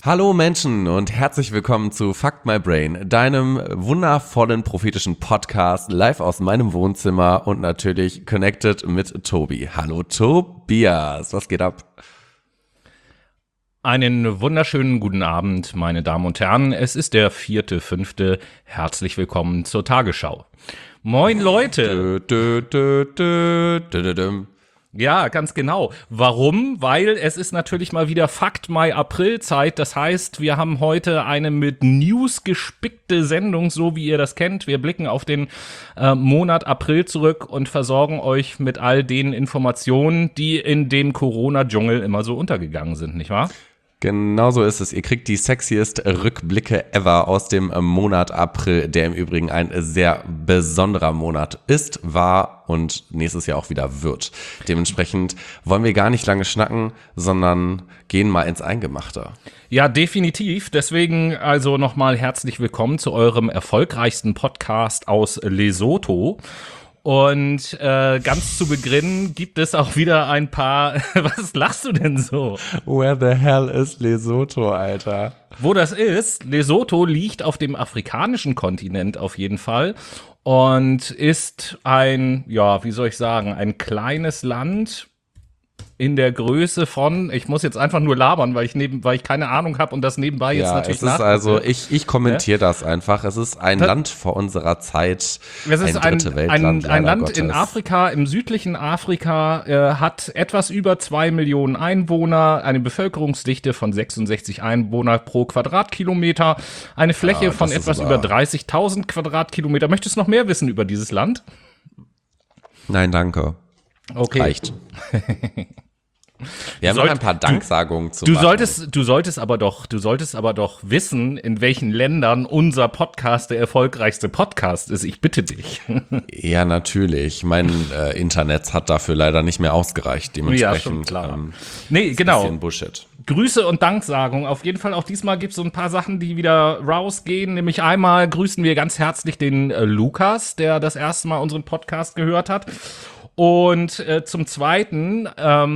Hallo Menschen und herzlich willkommen zu Fuck My Brain, deinem wundervollen prophetischen Podcast, live aus meinem Wohnzimmer und natürlich connected mit Tobi. Hallo Tobias, was geht ab? Einen wunderschönen guten Abend, meine Damen und Herren. Es ist der 4.5. Herzlich willkommen zur Tagesschau. Moin Leute! Ja, ganz genau. Warum? Weil es ist natürlich mal wieder Fakt Mai April Zeit. Das heißt, wir haben heute eine mit News gespickte Sendung, so wie ihr das kennt. Wir blicken auf den Monat April zurück und versorgen euch mit all den Informationen, die in dem Corona-Dschungel immer so untergegangen sind, nicht wahr? Genau so ist es. Ihr kriegt die sexiest Rückblicke ever aus dem Monat April, der im Übrigen ein sehr besonderer Monat ist, war und nächstes Jahr auch wieder wird. Dementsprechend wollen wir gar nicht lange schnacken, sondern gehen mal ins Eingemachte. Ja, definitiv. Deswegen also nochmal herzlich willkommen zu eurem erfolgreichsten Podcast aus Lesotho. Und ganz zu Beginn gibt es auch wieder ein paar. Was lachst du denn so? Where the hell is Lesotho, Alter? Wo das ist? Lesotho liegt auf dem afrikanischen Kontinent auf jeden Fall und ist ein, ja, wie soll ich sagen, ein kleines Land in der Größe von, ich muss jetzt einfach nur labern, weil ich keine Ahnung habe und das nebenbei jetzt natürlich nachgucke. Also ich kommentiere das einfach. Es ist ein Land vor unserer Zeit, es ist ein dritte Weltland, ein Land Gottes. In Afrika, im südlichen Afrika, hat etwas über 2 Millionen Einwohner, eine Bevölkerungsdichte von 66 Einwohner pro Quadratkilometer, eine Fläche von etwas über 30.000 Quadratkilometer. Möchtest du noch mehr wissen über dieses Land? Nein, danke. Okay. Reicht. Wir haben noch ein paar Danksagungen zu machen. Du solltest aber doch wissen, in welchen Ländern unser Podcast der erfolgreichste Podcast ist. Ich bitte dich. Ja, natürlich. Mein Internet hat dafür leider nicht mehr ausgereicht. Dementsprechend. Ja, schon klar. Nee, genau. Bisschen Bullshit. Grüße und Danksagung. Auf jeden Fall auch diesmal gibt es so ein paar Sachen, die wieder rausgehen. Nämlich einmal grüßen wir ganz herzlich den Lukas, der das erste Mal unseren Podcast gehört hat. Und zum Zweiten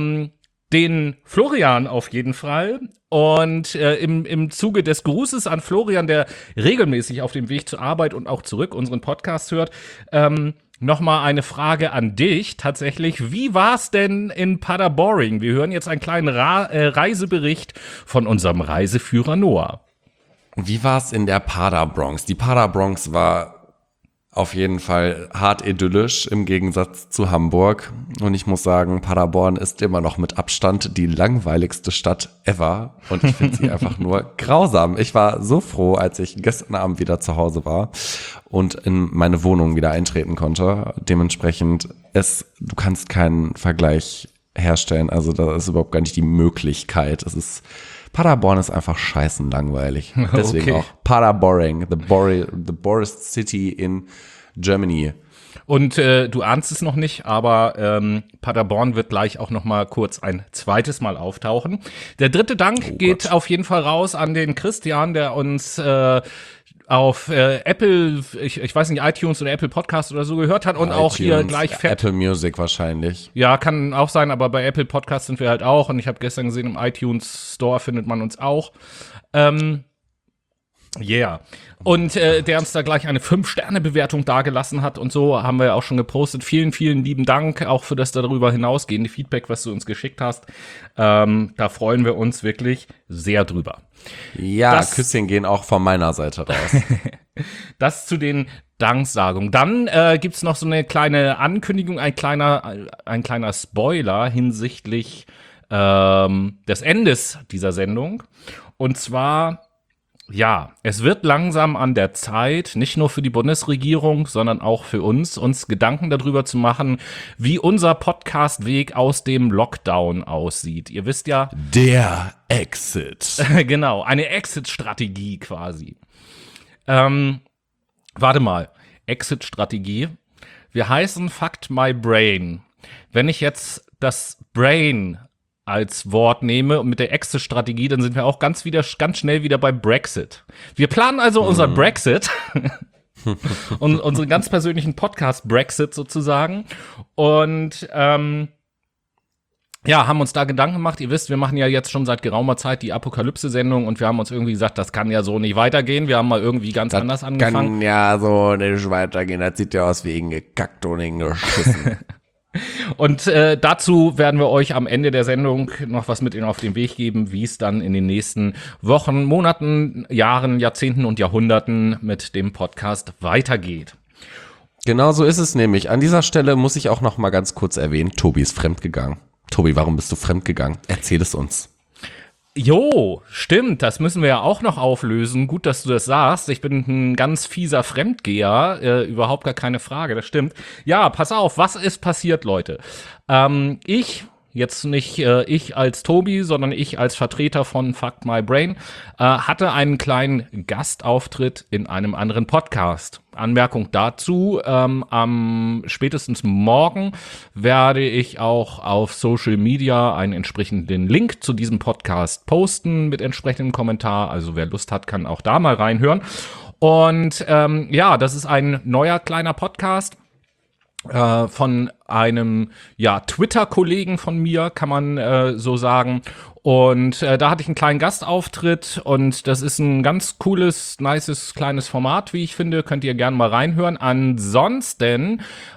den Florian auf jeden Fall. Und im Zuge des Grußes an Florian, der regelmäßig auf dem Weg zur Arbeit und auch zurück unseren Podcast hört, nochmal eine Frage an dich tatsächlich. Wie war's denn in Paderborn? Wir hören jetzt einen kleinen Reisebericht von unserem Reiseführer Noah. Wie war's in der Paderbronx? Die Paderbronx war auf jeden Fall hart idyllisch im Gegensatz zu Hamburg. Und ich muss sagen, Paderborn ist immer noch mit Abstand die langweiligste Stadt ever. Und ich finde sie einfach nur grausam. Ich war so froh, als ich gestern Abend wieder zu Hause war und in meine Wohnung wieder eintreten konnte. Dementsprechend, du kannst keinen Vergleich herstellen. Also da ist überhaupt gar nicht die Möglichkeit. Paderborn ist einfach scheißen langweilig. Deswegen auch Paderborn, the Boris City in Germany. Und du ahnst es noch nicht, aber Paderborn wird gleich auch noch mal kurz ein zweites Mal auftauchen. Der dritte Dank geht auf jeden Fall raus an den Christian, der uns auf Apple, ich weiß nicht, iTunes oder Apple Podcast oder so gehört hat und iTunes, auch hier gleich fett. Apple Music wahrscheinlich. Ja, kann auch sein, aber bei Apple Podcast sind wir halt auch und ich habe gestern gesehen, im iTunes Store findet man uns auch. Yeah. Und der uns da gleich eine 5-Sterne-Bewertung dagelassen hat und so, haben wir ja auch schon gepostet. Vielen, vielen lieben Dank auch für das darüber hinausgehende Feedback, was du uns geschickt hast. Da freuen wir uns wirklich sehr drüber. Ja, Küsschen gehen auch von meiner Seite raus. Das zu den Danksagungen. Dann gibt's noch so eine kleine Ankündigung, ein kleiner Spoiler hinsichtlich des Endes dieser Sendung. Und zwar, ja, es wird langsam an der Zeit, nicht nur für die Bundesregierung, sondern auch für uns Gedanken darüber zu machen, wie unser Podcast-Weg aus dem Lockdown aussieht. Ihr wisst ja. Der Exit. Genau, eine Exit-Strategie quasi. Warte mal, Exit-Strategie. Wir heißen Fuck My Brain. Wenn ich jetzt das Brain als Wort nehme und mit der Exit-Strategie, dann sind wir auch ganz schnell wieder bei Brexit. Wir planen also unser Brexit und unseren ganz persönlichen Podcast Brexit sozusagen. Und ja, haben uns da Gedanken gemacht. Ihr wisst, wir machen ja jetzt schon seit geraumer Zeit die Apokalypse-Sendung und wir haben uns irgendwie gesagt, das kann ja so nicht weitergehen. Wir haben mal irgendwie ganz anders angefangen. Kann ja so nicht weitergehen. Das sieht ja aus wie hingekackt und hingeschissen. Und dazu werden wir euch am Ende der Sendung noch was mit auf den Weg geben, wie es dann in den nächsten Wochen, Monaten, Jahren, Jahrzehnten und Jahrhunderten mit dem Podcast weitergeht. Genau so ist es nämlich. An dieser Stelle muss ich auch noch mal ganz kurz erwähnen, Tobi ist fremdgegangen. Tobi, warum bist du fremdgegangen? Erzähl es uns. Jo, stimmt, das müssen wir ja auch noch auflösen. Gut, dass du das sagst. Ich bin ein ganz fieser Fremdgeher, überhaupt gar keine Frage, das stimmt. Ja, pass auf, was ist passiert, Leute? Jetzt nicht ich als Tobi, sondern ich als Vertreter von Fuck My Brain, hatte einen kleinen Gastauftritt in einem anderen Podcast. Anmerkung dazu, am spätestens morgen werde ich auch auf Social Media einen entsprechenden Link zu diesem Podcast posten mit entsprechendem Kommentar. Also wer Lust hat, kann auch da mal reinhören. Und ja, das ist ein neuer kleiner Podcast von einem Twitter-Kollegen von mir, kann man so sagen. Und da hatte ich einen kleinen Gastauftritt und das ist ein ganz cooles, nices, kleines Format, wie ich finde. Könnt ihr gerne mal reinhören. Ansonsten,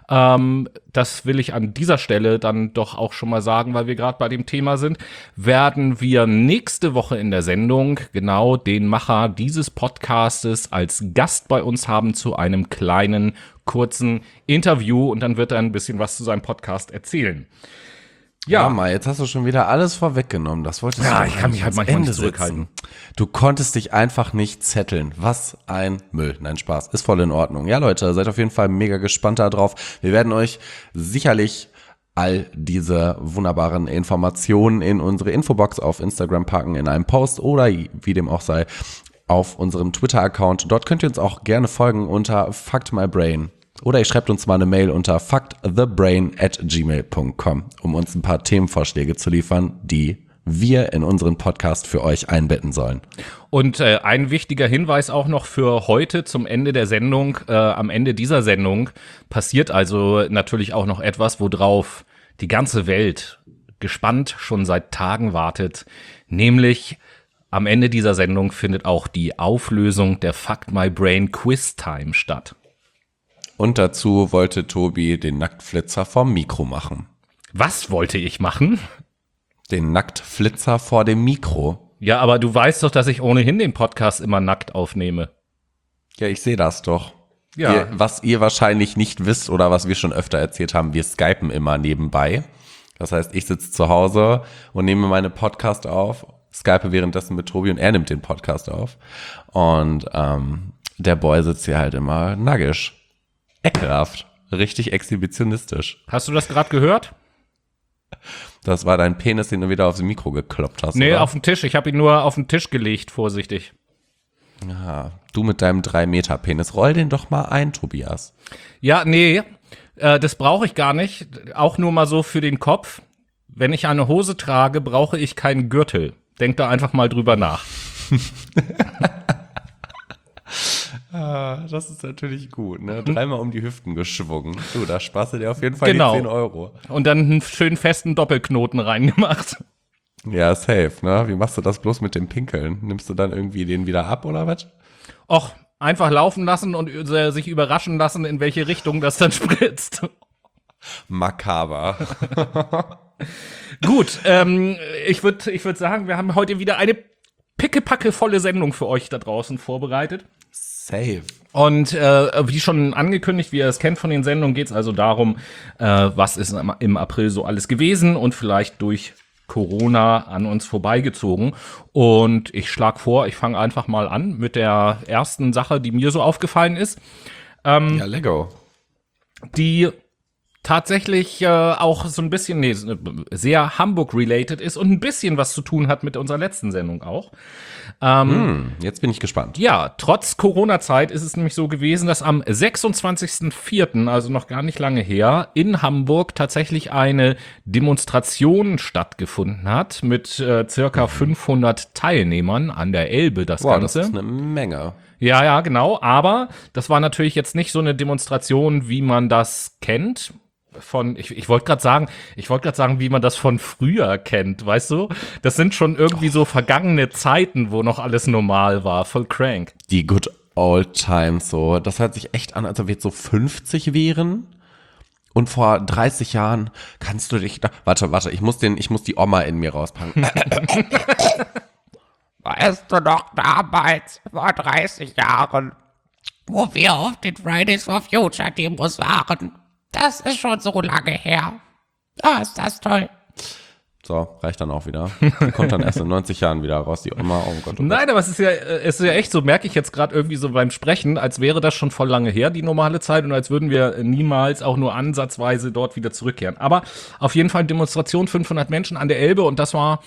das will ich an dieser Stelle dann doch auch schon mal sagen, weil wir gerade bei dem Thema sind, werden wir nächste Woche in der Sendung genau den Macher dieses Podcastes als Gast bei uns haben zu einem kleinen, kurzen Interview und dann wird er ein bisschen was zu seinem Podcast erzählen. Ja, mal, jetzt hast du schon wieder alles vorweggenommen. Das wolltest du ich kann mich halt manchmal nicht zurückhalten. Du konntest dich einfach nicht zetteln. Was ein Müll. Nein, Spaß. Ist voll in Ordnung. Ja, Leute, seid auf jeden Fall mega gespannt darauf. Wir werden euch sicherlich all diese wunderbaren Informationen in unsere Infobox auf Instagram packen, in einem Post oder wie dem auch sei, auf unserem Twitter-Account. Dort könnt ihr uns auch gerne folgen unter FuckedMyBrain. Oder ihr schreibt uns mal eine Mail unter fuckedthebrain@gmail.com, um uns ein paar Themenvorschläge zu liefern, die wir in unseren Podcast für euch einbetten sollen. Und ein wichtiger Hinweis auch noch für heute zum Ende der Sendung. Am Ende dieser Sendung passiert also natürlich auch noch etwas, worauf die ganze Welt gespannt schon seit Tagen wartet. Nämlich am Ende dieser Sendung findet auch die Auflösung der Fuck My Brain Quiz Time statt. Und dazu wollte Tobi den Nacktflitzer vorm Mikro machen. Was wollte ich machen? Den Nacktflitzer vor dem Mikro. Ja, aber du weißt doch, dass ich ohnehin den Podcast immer nackt aufnehme. Ja, ich sehe das doch. Ja. Was ihr wahrscheinlich nicht wisst oder was wir schon öfter erzählt haben, wir skypen immer nebenbei. Das heißt, ich sitze zu Hause und nehme meine Podcast auf, skype währenddessen mit Tobi und er nimmt den Podcast auf. Und der Boy sitzt hier halt immer nackig. Ekelhaft. Richtig exhibitionistisch. Hast du das gerade gehört? Das war dein Penis, den du wieder aufs Mikro gekloppt hast, Nee, oder? auf den Tisch. Ich habe ihn nur auf den Tisch gelegt, vorsichtig. Ja, du mit deinem 3-Meter-Penis. Roll den doch mal ein, Tobias. Ja, nee, das brauche ich gar nicht. Auch nur mal so für den Kopf. Wenn ich eine Hose trage, brauche ich keinen Gürtel. Denk da einfach mal drüber nach. Das ist natürlich gut, ne? Dreimal um die Hüften geschwungen. Du, da sparst du dir auf jeden Fall Genau. die 10 Euro. Und dann einen schönen festen Doppelknoten reingemacht. Ja, safe, ne? Wie machst du das bloß mit dem Pinkeln? Nimmst du dann irgendwie den wieder ab oder was? Och, einfach laufen lassen und sich überraschen lassen, in welche Richtung das dann spritzt. Makaber. Gut, ich würd sagen, wir haben heute wieder eine pickepackevolle Sendung für euch da draußen vorbereitet. Safe. Und wie schon angekündigt, wie ihr es kennt von den Sendungen, geht es also darum, was ist im April so alles gewesen und vielleicht durch Corona an uns vorbeigezogen. Und ich schlage vor, ich fange einfach mal an mit der ersten Sache, die mir so aufgefallen ist. Ja, Lego. Die tatsächlich auch so ein bisschen, sehr Hamburg-related ist und ein bisschen was zu tun hat mit unserer letzten Sendung auch. Jetzt bin ich gespannt. Ja, trotz Corona-Zeit ist es nämlich so gewesen, dass am 26.04., also noch gar nicht lange her, in Hamburg tatsächlich eine Demonstration stattgefunden hat mit circa 500 Teilnehmern an der Elbe, das Ganze. Das ist eine Menge. Ja, genau, aber das war natürlich jetzt nicht so eine Demonstration, wie man das kennt. ich wollte gerade sagen, wie man das von früher kennt, weißt du? Das sind schon irgendwie so vergangene Zeiten, wo noch alles normal war, voll crank. Die good old times so. Das hört sich echt an, als ob wir jetzt so 50 wären. Und vor 30 Jahren kannst du dich warte, ich muss die Oma in mir rauspacken. Weißt du noch damals, vor 30 Jahren, wo wir auf den Fridays for Future Demos waren? Das ist schon so lange her. Ah, ist das toll. So, reicht dann auch wieder. Die kommt dann erst in 90 Jahren wieder raus, die Oma. Oh Gott, oh Gott. Nein, aber es ist ja echt so, merke ich jetzt gerade irgendwie so beim Sprechen, als wäre das schon voll lange her, die normale Zeit, und als würden wir niemals auch nur ansatzweise dort wieder zurückkehren. Aber auf jeden Fall Demonstration, 500 Menschen an der Elbe, und das war,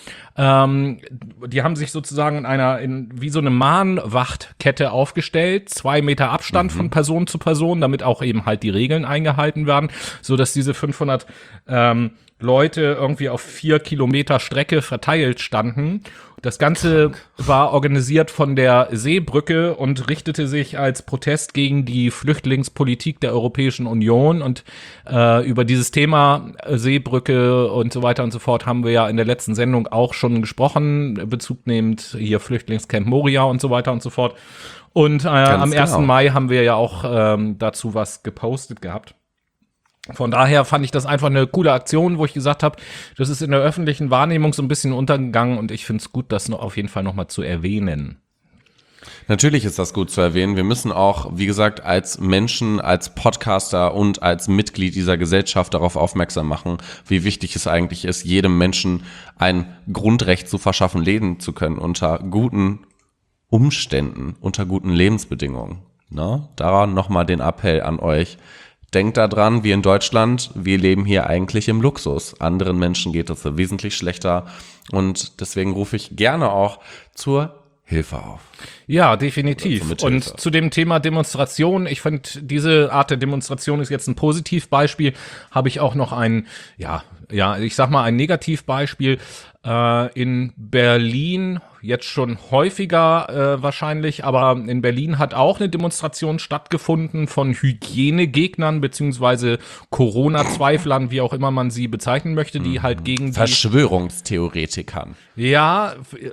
die haben sich sozusagen wie so eine Mahnwachtkette aufgestellt, 2 Meter Abstand von Person zu Person, damit auch eben halt die Regeln eingehalten werden, so dass diese 500 Leute irgendwie auf 4 Kilometer Strecke verteilt standen. Das Ganze war organisiert von der Seebrücke und richtete sich als Protest gegen die Flüchtlingspolitik der Europäischen Union. Und über dieses Thema Seebrücke und so weiter und so fort haben wir ja in der letzten Sendung auch schon gesprochen, bezugnehmend hier Flüchtlingscamp Moria und so weiter und so fort. Und am 1. Mai haben wir ja auch dazu was gepostet gehabt. Von daher fand ich das einfach eine coole Aktion, wo ich gesagt habe, das ist in der öffentlichen Wahrnehmung so ein bisschen untergegangen, und ich finde es gut, das noch auf jeden Fall nochmal zu erwähnen. Natürlich ist das gut zu erwähnen. Wir müssen auch, wie gesagt, als Menschen, als Podcaster und als Mitglied dieser Gesellschaft darauf aufmerksam machen, wie wichtig es eigentlich ist, jedem Menschen ein Grundrecht zu verschaffen, leben zu können unter guten Umständen, unter guten Lebensbedingungen. Ne? Daran nochmal den Appell an euch. Denkt daran, wir in Deutschland, wir leben hier eigentlich im Luxus. Anderen Menschen geht es wesentlich schlechter, und deswegen rufe ich gerne auch zur Hilfe auf. Ja, definitiv. Und zu dem Thema Demonstration, ich finde, diese Art der Demonstration ist jetzt ein Positivbeispiel. Habe ich auch noch ein Negativbeispiel. In Berlin, jetzt schon häufiger wahrscheinlich, aber in Berlin hat auch eine Demonstration stattgefunden von Hygienegegnern beziehungsweise Corona-Zweiflern, wie auch immer man sie bezeichnen möchte, die halt gegen die Verschwörungstheoretikern. Ja.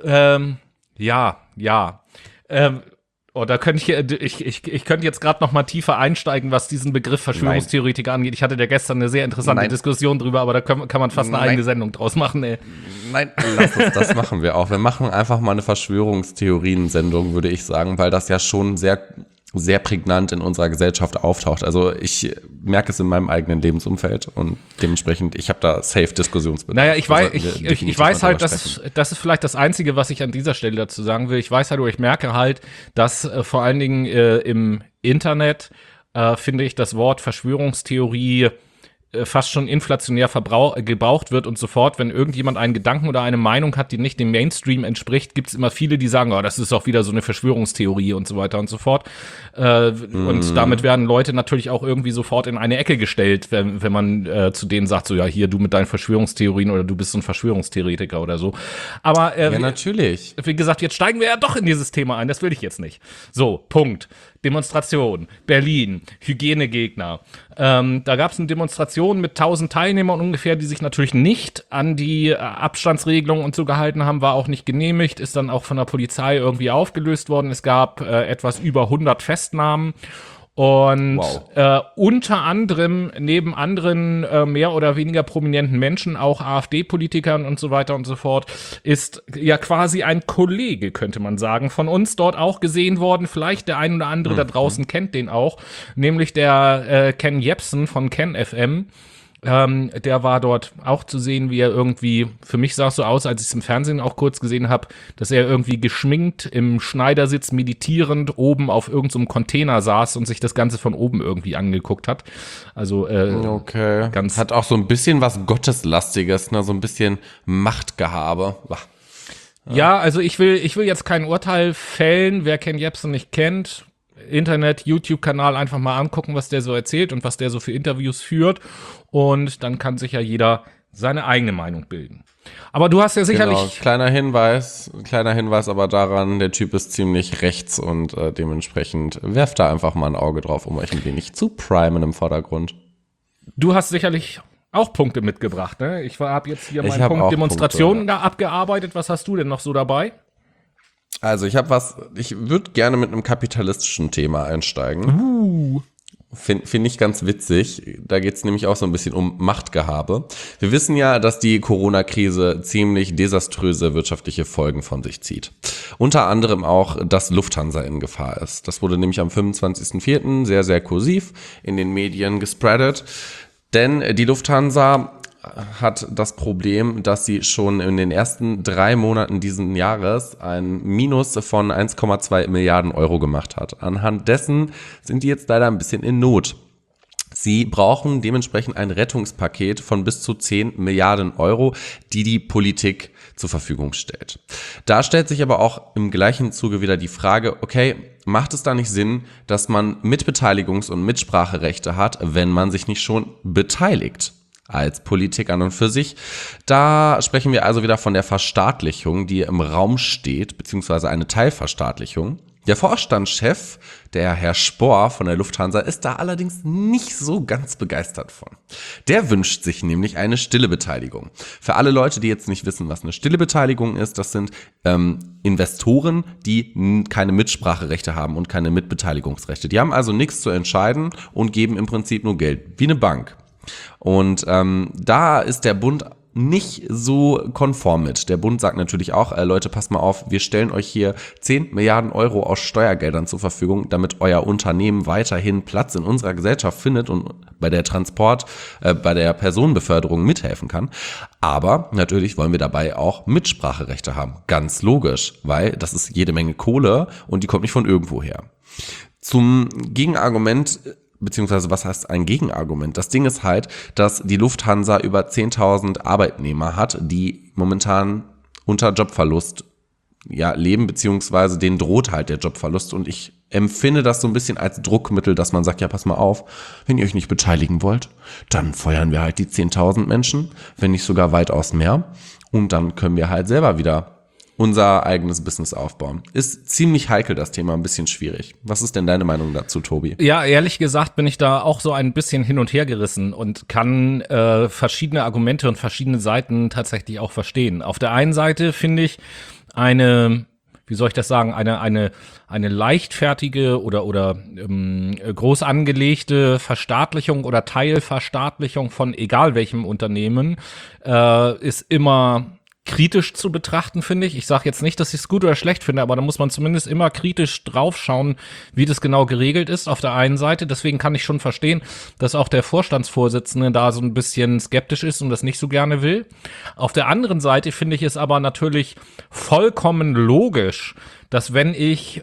Da könnte ich könnte jetzt gerade noch mal tiefer einsteigen, was diesen Begriff Verschwörungstheoretiker angeht. Ich hatte ja gestern eine sehr interessante Diskussion drüber, aber da kann man fast eine eigene Sendung draus machen, ey. Nein, lass uns, das machen wir auch. Wir machen einfach mal eine Verschwörungstheorien-Sendung, würde ich sagen, weil das ja schon sehr, sehr prägnant in unserer Gesellschaft auftaucht. Also ich merke es in meinem eigenen Lebensumfeld, und dementsprechend, ich habe da safe Diskussionsbedarf. Naja, ich weiß halt, das ist vielleicht das Einzige, was ich an dieser Stelle dazu sagen will. Ich weiß halt, oder ich merke halt, dass vor allen Dingen im Internet finde ich das Wort Verschwörungstheorie fast schon inflationär gebraucht wird, und sofort, wenn irgendjemand einen Gedanken oder eine Meinung hat, die nicht dem Mainstream entspricht, gibt es immer viele, die sagen, oh, das ist auch wieder so eine Verschwörungstheorie und so weiter und so fort. Und damit werden Leute natürlich auch irgendwie sofort in eine Ecke gestellt, wenn man zu denen sagt, so, ja, hier, du mit deinen Verschwörungstheorien, oder du bist so ein Verschwörungstheoretiker oder so. Aber ja, natürlich. Wie gesagt, jetzt steigen wir ja doch in dieses Thema ein, das will ich jetzt nicht. So, Punkt. Demonstration, Berlin, Hygienegegner. Da gab es eine Demonstration mit 1000 Teilnehmern ungefähr, die sich natürlich nicht an die Abstandsregelungen und so gehalten haben, war auch nicht genehmigt, ist dann auch von der Polizei irgendwie aufgelöst worden. Es gab etwas über 100 Festnahmen. Und unter anderem, neben anderen mehr oder weniger prominenten Menschen, auch AfD-Politikern und so weiter und so fort, ist ja quasi ein Kollege, könnte man sagen, von uns dort auch gesehen worden. Vielleicht der ein oder andere da draußen kennt den auch, nämlich der Ken Jebsen von Ken FM. Der war dort auch zu sehen, wie er irgendwie, für mich sah es so aus, als ich es im Fernsehen auch kurz gesehen habe, dass er irgendwie geschminkt im Schneidersitz meditierend oben auf irgendeinem Container saß und sich das Ganze von oben irgendwie angeguckt hat. Also okay. Ganz hat auch so ein bisschen was Gotteslastiges, ne? So ein bisschen Machtgehabe. Ja, also ich will jetzt kein Urteil fällen, wer Ken Jebsen nicht kennt. Internet, YouTube-Kanal einfach mal angucken, was der so erzählt und was der so für Interviews führt. Und dann kann sich ja jeder seine eigene Meinung bilden. Aber du hast ja sicherlich... Genau, kleiner Hinweis aber daran, der Typ ist ziemlich rechts, und dementsprechend werft da einfach mal ein Auge drauf, um euch ein wenig zu primen im Vordergrund. Du hast sicherlich auch Punkte mitgebracht, ne? Ich habe jetzt hier Ich meinen hab Punkt auch Demonstrationen Punkte, da abgearbeitet. Was hast du denn noch so dabei? Also ich würde gerne mit einem kapitalistischen Thema einsteigen. Find ich ganz witzig. Da geht es nämlich auch so ein bisschen um Machtgehabe. Wir wissen ja, dass die Corona-Krise ziemlich desaströse wirtschaftliche Folgen von sich zieht. Unter anderem auch, dass Lufthansa in Gefahr ist. Das wurde nämlich am 25.04. sehr, sehr kursiv in den Medien gespreadet. Denn die Lufthansa hat das Problem, dass sie schon in den ersten 3 Monaten diesen Jahres ein Minus von 1,2 Milliarden Euro gemacht hat. Anhand dessen sind die jetzt leider ein bisschen in Not. Sie brauchen dementsprechend ein Rettungspaket von bis zu 10 Milliarden Euro, die die Politik zur Verfügung stellt. Da stellt sich aber auch im gleichen Zuge wieder die Frage, okay, macht es da nicht Sinn, dass man Mitbeteiligungs- und Mitspracherechte hat, wenn man sich nicht schon beteiligt? Als Politik an und für sich. Da sprechen wir also wieder von der Verstaatlichung, die im Raum steht, beziehungsweise eine Teilverstaatlichung. Der Vorstandschef, der Herr Spohr von der Lufthansa, ist da allerdings nicht so ganz begeistert von. Der wünscht sich nämlich eine stille Beteiligung. Für alle Leute, die jetzt nicht wissen, was eine stille Beteiligung ist, das sind Investoren, die keine Mitspracherechte haben und keine Mitbeteiligungsrechte. Die haben also nichts zu entscheiden und geben im Prinzip nur Geld, wie eine Bank. Und da ist der Bund nicht so konform mit. Der Bund sagt natürlich auch, Leute, passt mal auf, wir stellen euch hier 10 Milliarden Euro aus Steuergeldern zur Verfügung, damit euer Unternehmen weiterhin Platz in unserer Gesellschaft findet und bei der bei der Personenbeförderung mithelfen kann. Aber natürlich wollen wir dabei auch Mitspracherechte haben. Ganz logisch, weil das ist jede Menge Kohle und die kommt nicht von irgendwo her. Zum Gegenargument, beziehungsweise was heißt ein Gegenargument? Das Ding ist halt, dass die Lufthansa über 10.000 Arbeitnehmer hat, die momentan unter Jobverlust leben, beziehungsweise denen droht halt der Jobverlust. Und ich empfinde das so ein bisschen als Druckmittel, dass man sagt, ja, pass mal auf, wenn ihr euch nicht beteiligen wollt, dann feuern wir halt die 10.000 Menschen, wenn nicht sogar weitaus mehr. Und dann können wir halt selber wieder unser eigenes Business aufbauen. Ist ziemlich heikel, das Thema, ein bisschen schwierig. Was ist denn deine Meinung dazu, Tobi? Ja, ehrlich gesagt bin ich da auch so ein bisschen hin und her gerissen und kann verschiedene Argumente und verschiedene Seiten tatsächlich auch verstehen. Auf der einen Seite finde ich eine leichtfertige oder groß angelegte Verstaatlichung oder Teilverstaatlichung von egal welchem Unternehmen ist immer kritisch zu betrachten, finde ich. Ich sage jetzt nicht, dass ich es gut oder schlecht finde, aber da muss man zumindest immer kritisch draufschauen, wie das genau geregelt ist auf der einen Seite. Deswegen kann ich schon verstehen, dass auch der Vorstandsvorsitzende da so ein bisschen skeptisch ist und das nicht so gerne will. Auf der anderen Seite finde ich es aber natürlich vollkommen logisch, dass wenn ich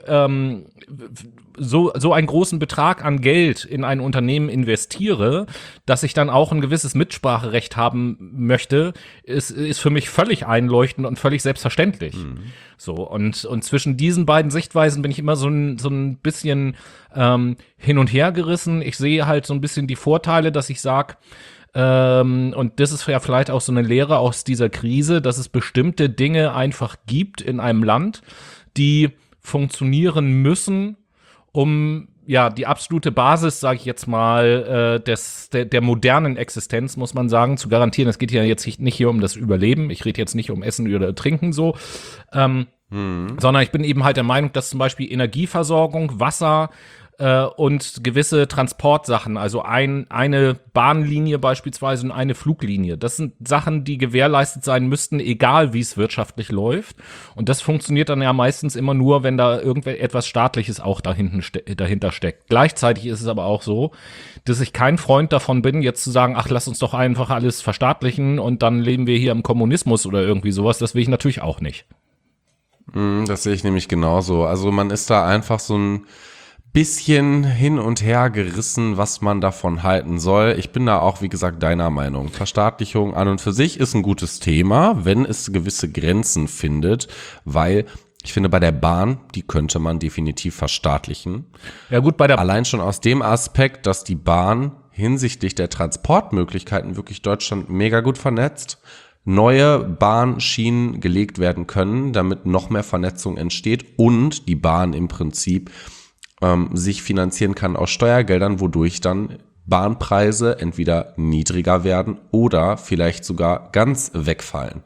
so einen großen Betrag an Geld in ein Unternehmen investiere, dass ich dann auch ein gewisses Mitspracherecht haben möchte, ist für mich völlig einleuchtend und völlig selbstverständlich. So, und zwischen diesen beiden Sichtweisen bin ich immer so ein bisschen hin und her gerissen. Ich sehe halt so ein bisschen die Vorteile, dass ich sage, und das ist ja vielleicht auch so eine Lehre aus dieser Krise, dass es bestimmte Dinge einfach gibt in einem Land, die funktionieren müssen, um die absolute Basis, sage ich jetzt mal, der modernen Existenz, muss man sagen, zu garantieren. Es geht ja jetzt nicht hier um das Überleben. Ich rede jetzt nicht um Essen oder Trinken so, sondern ich bin eben halt der Meinung, dass zum Beispiel Energieversorgung, Wasser und gewisse Transportsachen, also eine Bahnlinie beispielsweise und eine Fluglinie. Das sind Sachen, die gewährleistet sein müssten, egal wie es wirtschaftlich läuft. Und das funktioniert dann ja meistens immer nur, wenn da etwas Staatliches auch dahinter steckt. Gleichzeitig ist es aber auch so, dass ich kein Freund davon bin, jetzt zu sagen, ach, lass uns doch einfach alles verstaatlichen und dann leben wir hier im Kommunismus oder irgendwie sowas. Das will ich natürlich auch nicht. Das sehe ich nämlich genauso. Also man ist da einfach so ein bisschen hin und her gerissen, was man davon halten soll. Ich bin da auch, wie gesagt, deiner Meinung. Verstaatlichung an und für sich ist ein gutes Thema, wenn es gewisse Grenzen findet, weil ich finde, bei der Bahn, die könnte man definitiv verstaatlichen. Ja gut, allein schon aus dem Aspekt, dass die Bahn hinsichtlich der Transportmöglichkeiten wirklich Deutschland mega gut vernetzt, neue Bahnschienen gelegt werden können, damit noch mehr Vernetzung entsteht und die Bahn im Prinzip sich finanzieren kann aus Steuergeldern, wodurch dann Bahnpreise entweder niedriger werden oder vielleicht sogar ganz wegfallen.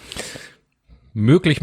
Möglich.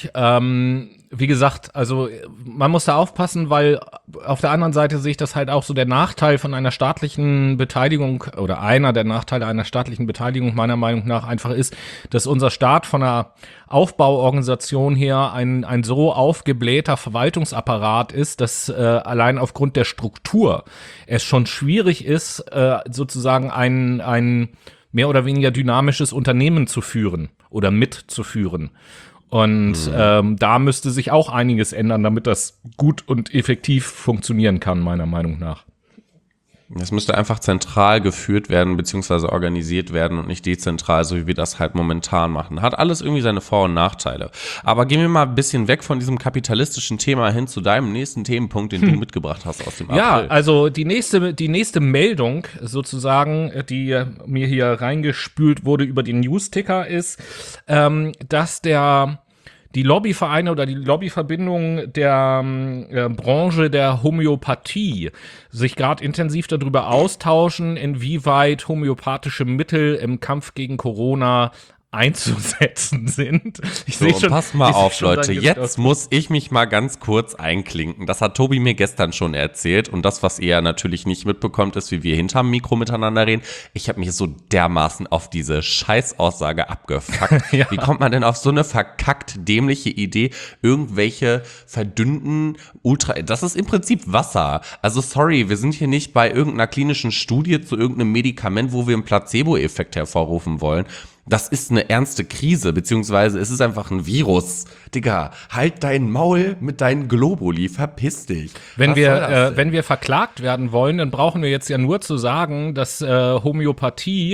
Wie gesagt, also man muss da aufpassen, weil auf der anderen Seite sehe ich das halt auch so, der Nachteil von einer staatlichen Beteiligung oder einer der Nachteile einer staatlichen Beteiligung meiner Meinung nach einfach ist, dass unser Staat von der Aufbauorganisation her ein so aufgeblähter Verwaltungsapparat ist, dass allein aufgrund der Struktur es schon schwierig ist, sozusagen ein mehr oder weniger dynamisches Unternehmen zu führen oder mitzuführen. Und da müsste sich auch einiges ändern, damit das gut und effektiv funktionieren kann, meiner Meinung nach. Es müsste einfach zentral geführt werden beziehungsweise organisiert werden und nicht dezentral, so wie wir das halt momentan machen. Hat alles irgendwie seine Vor- und Nachteile. Aber gehen wir mal ein bisschen weg von diesem kapitalistischen Thema hin zu deinem nächsten Themenpunkt, den du mitgebracht hast aus dem April. Ja, also die nächste Meldung sozusagen, die mir hier reingespült wurde über den Newsticker ist, dass die Lobbyvereine oder die Lobbyverbindungen der Branche der Homöopathie sich gerade intensiv darüber austauschen, inwieweit homöopathische Mittel im Kampf gegen Corona einzusetzen sind. So, pass mal auf, Leute, jetzt muss ich mich mal ganz kurz einklinken. Das hat Tobi mir gestern schon erzählt und das, was ihr natürlich nicht mitbekommt, ist, wie wir hinterm Mikro miteinander reden. Ich habe mich so dermaßen auf diese Scheißaussage abgefuckt. Ja. Wie kommt man denn auf so eine verkackt dämliche Idee, irgendwelche verdünnten das ist im Prinzip Wasser. Also sorry, wir sind hier nicht bei irgendeiner klinischen Studie zu irgendeinem Medikament, wo wir einen Placebo-Effekt hervorrufen wollen. Das ist eine ernste Krise, beziehungsweise es ist einfach ein Virus. Digga, halt dein Maul mit deinen Globuli, verpiss dich. Wenn wir verklagt werden wollen, dann brauchen wir jetzt ja nur zu sagen, dass Homöopathie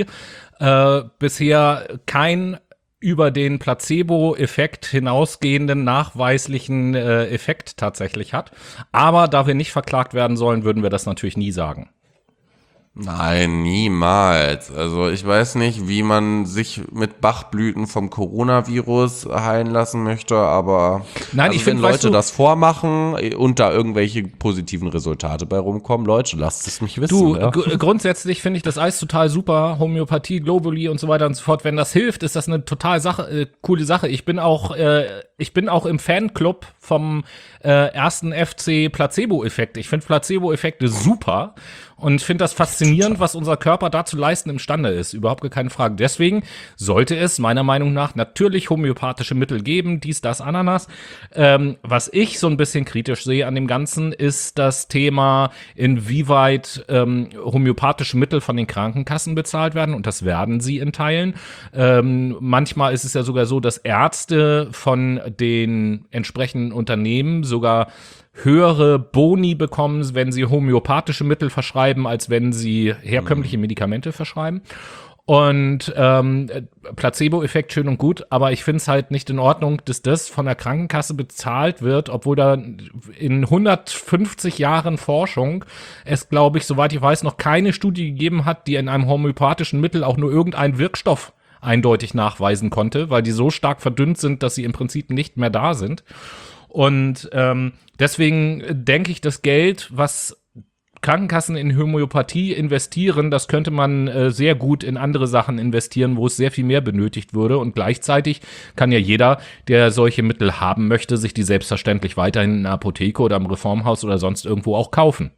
bisher kein über den Placebo-Effekt hinausgehenden nachweislichen Effekt tatsächlich hat. Aber da wir nicht verklagt werden sollen, würden wir das natürlich nie sagen. Nein, niemals. Also ich weiß nicht, wie man sich mit Bachblüten vom Coronavirus heilen lassen möchte, aber nein, also ich finde, wenn Leute das vormachen und da irgendwelche positiven Resultate bei rumkommen, Leute, lasst es mich wissen. Du, ja? Grundsätzlich finde ich das alles total super, Homöopathie, Globuli und so weiter und so fort. Wenn das hilft, ist das eine total coole Sache. Ich bin auch im Fanclub vom ersten FC Placebo-Effekt. Ich finde Placebo-Effekte super und finde das faszinierend, was unser Körper da zu leisten imstande ist. Überhaupt gar keine Frage. Deswegen sollte es meiner Meinung nach natürlich homöopathische Mittel geben, dies, das, Ananas. Was ich so ein bisschen kritisch sehe an dem Ganzen, ist das Thema, inwieweit homöopathische Mittel von den Krankenkassen bezahlt werden. Und das werden sie in Teilen. Manchmal ist es ja sogar so, dass Ärzte von den entsprechenden Unternehmen sogar höhere Boni bekommen, wenn sie homöopathische Mittel verschreiben, als wenn sie herkömmliche Medikamente verschreiben. Und Placebo-Effekt schön und gut, aber ich finde es halt nicht in Ordnung, dass das von der Krankenkasse bezahlt wird, obwohl da in 150 Jahren Forschung es, glaube ich, soweit ich weiß, noch keine Studie gegeben hat, die in einem homöopathischen Mittel auch nur irgendeinen Wirkstoff eindeutig nachweisen konnte, weil die so stark verdünnt sind, dass sie im Prinzip nicht mehr da sind. Und deswegen denke ich, das Geld, was Krankenkassen in Homöopathie investieren, das könnte man sehr gut in andere Sachen investieren, wo es sehr viel mehr benötigt würde. Und gleichzeitig kann ja jeder, der solche Mittel haben möchte, sich die selbstverständlich weiterhin in der Apotheke oder im Reformhaus oder sonst irgendwo auch kaufen.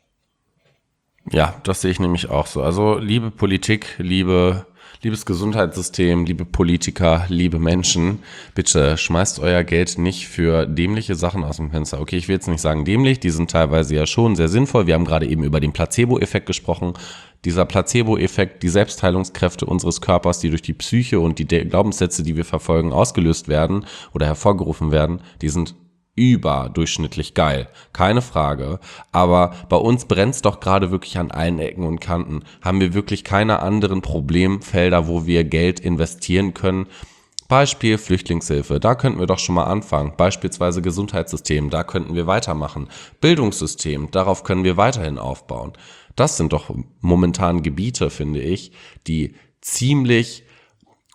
Ja, das sehe ich nämlich auch so. Also liebe Politik, liebes Gesundheitssystem, liebe Politiker, liebe Menschen, bitte schmeißt euer Geld nicht für dämliche Sachen aus dem Fenster. Okay, ich will jetzt nicht sagen dämlich, die sind teilweise ja schon sehr sinnvoll. Wir haben gerade eben über den Placebo-Effekt gesprochen. Dieser Placebo-Effekt, die Selbstheilungskräfte unseres Körpers, die durch die Psyche und die Glaubenssätze, die wir verfolgen, ausgelöst werden oder hervorgerufen werden, die sind überdurchschnittlich geil, keine Frage, aber bei uns brennt's doch gerade wirklich an allen Ecken und Kanten. Haben wir wirklich keine anderen Problemfelder, wo wir Geld investieren können? Beispiel Flüchtlingshilfe, da könnten wir doch schon mal anfangen. Beispielsweise Gesundheitssystem, da könnten wir weitermachen. Bildungssystem, darauf können wir weiterhin aufbauen. Das sind doch momentan Gebiete, finde ich, die ziemlich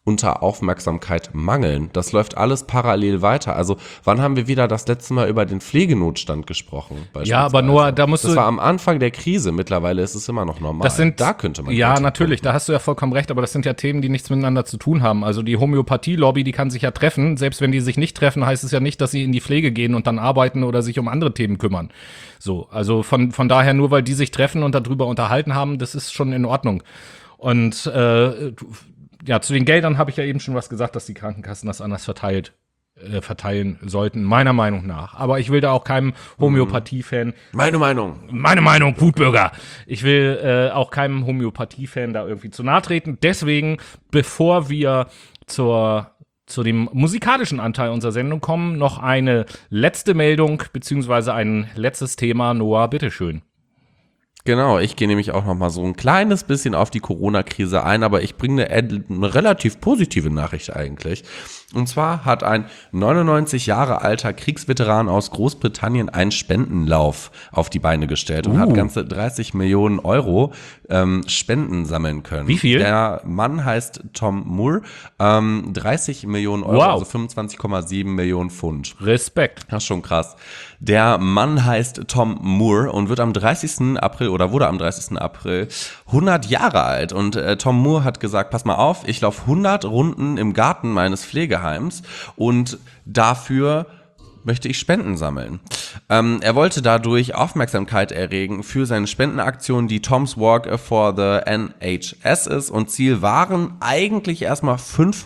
unter Aufmerksamkeit mangeln. Das läuft alles parallel weiter. Also wann haben wir wieder das letzte Mal über den Pflegenotstand gesprochen? Ja, aber nur, da musst das du... war am Anfang der Krise, mittlerweile ist es immer noch normal. Da könnte man... Ja, natürlich, da hast du ja vollkommen recht, aber das sind ja Themen, die nichts miteinander zu tun haben. Also die Homöopathie-Lobby, die kann sich ja treffen. Selbst wenn die sich nicht treffen, heißt es ja nicht, dass sie in die Pflege gehen und dann arbeiten oder sich um andere Themen kümmern. So, also von daher, nur weil die sich treffen und darüber unterhalten haben, das ist schon in Ordnung. Und ja, zu den Geldern habe ich ja eben schon was gesagt, dass die Krankenkassen das anders verteilen sollten, meiner Meinung nach. Aber ich will da auch keinem Homöopathie-Fan... Meine Meinung, Gutbürger. Ich will auch keinem Homöopathie-Fan da irgendwie zu nahe treten. Deswegen, bevor wir zu dem musikalischen Anteil unserer Sendung kommen, noch eine letzte Meldung, beziehungsweise ein letztes Thema. Noah, bitteschön. Genau, ich gehe nämlich auch noch mal so ein kleines bisschen auf die Corona-Krise ein, aber ich bringe eine relativ positive Nachricht eigentlich. Und zwar hat ein 99 Jahre alter Kriegsveteran aus Großbritannien einen Spendenlauf auf die Beine gestellt und hat ganze 30 Millionen Euro Spenden sammeln können. Wie viel? Der Mann heißt Tom Moore, 30 Millionen Euro, also 25,7 Millionen Pfund. Respekt. Das ist schon krass. Der Mann heißt Tom Moore und wird am 30. April oder wurde am 30. April 100 Jahre alt. Und Tom Moore hat gesagt, pass mal auf, ich laufe 100 Runden im Garten meines Pflegeheims und dafür möchte ich Spenden sammeln. Er wollte dadurch Aufmerksamkeit erregen für seine Spendenaktion, die Tom's Walk for the NHS ist. Und Ziel waren eigentlich erstmal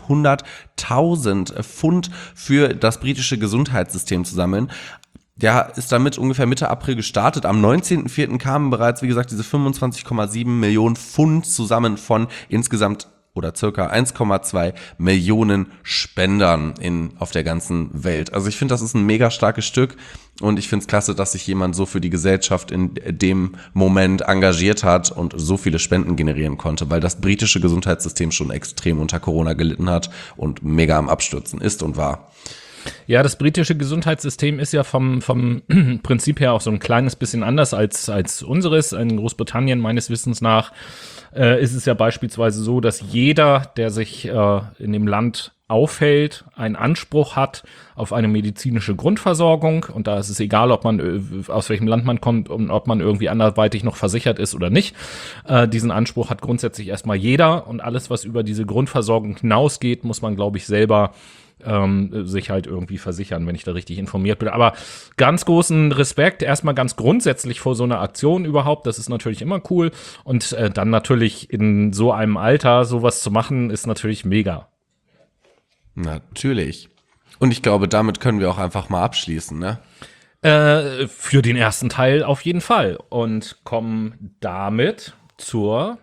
500.000 Pfund für das britische Gesundheitssystem zu sammeln. Der ist damit ungefähr Mitte April gestartet. Am 19.04. kamen bereits, wie gesagt, diese 25,7 Millionen Pfund zusammen von insgesamt oder circa 1,2 Millionen Spendern auf der ganzen Welt. Also ich finde, das ist ein mega starkes Stück und ich finde es klasse, dass sich jemand so für die Gesellschaft in dem Moment engagiert hat und so viele Spenden generieren konnte, weil das britische Gesundheitssystem schon extrem unter Corona gelitten hat und mega am Abstürzen ist und war. Ja, das britische Gesundheitssystem ist ja vom Prinzip her auch so ein kleines bisschen anders als unseres. In Großbritannien meines Wissens nach ist es ja beispielsweise so, dass jeder, der sich in dem Land aufhält, einen Anspruch hat auf eine medizinische Grundversorgung. Und da ist es egal, ob man aus welchem Land man kommt und ob man irgendwie anderweitig noch versichert ist oder nicht. Diesen Anspruch hat grundsätzlich erstmal jeder. Und alles, was über diese Grundversorgung hinausgeht, muss man, glaube ich, selber sich halt irgendwie versichern, wenn ich da richtig informiert bin. Aber ganz großen Respekt, erstmal ganz grundsätzlich vor so einer Aktion überhaupt, das ist natürlich immer cool. Und dann natürlich in so einem Alter sowas zu machen, ist natürlich mega. Natürlich. Und ich glaube, damit können wir auch einfach mal abschließen, ne? Für den ersten Teil auf jeden Fall. Und kommen damit zur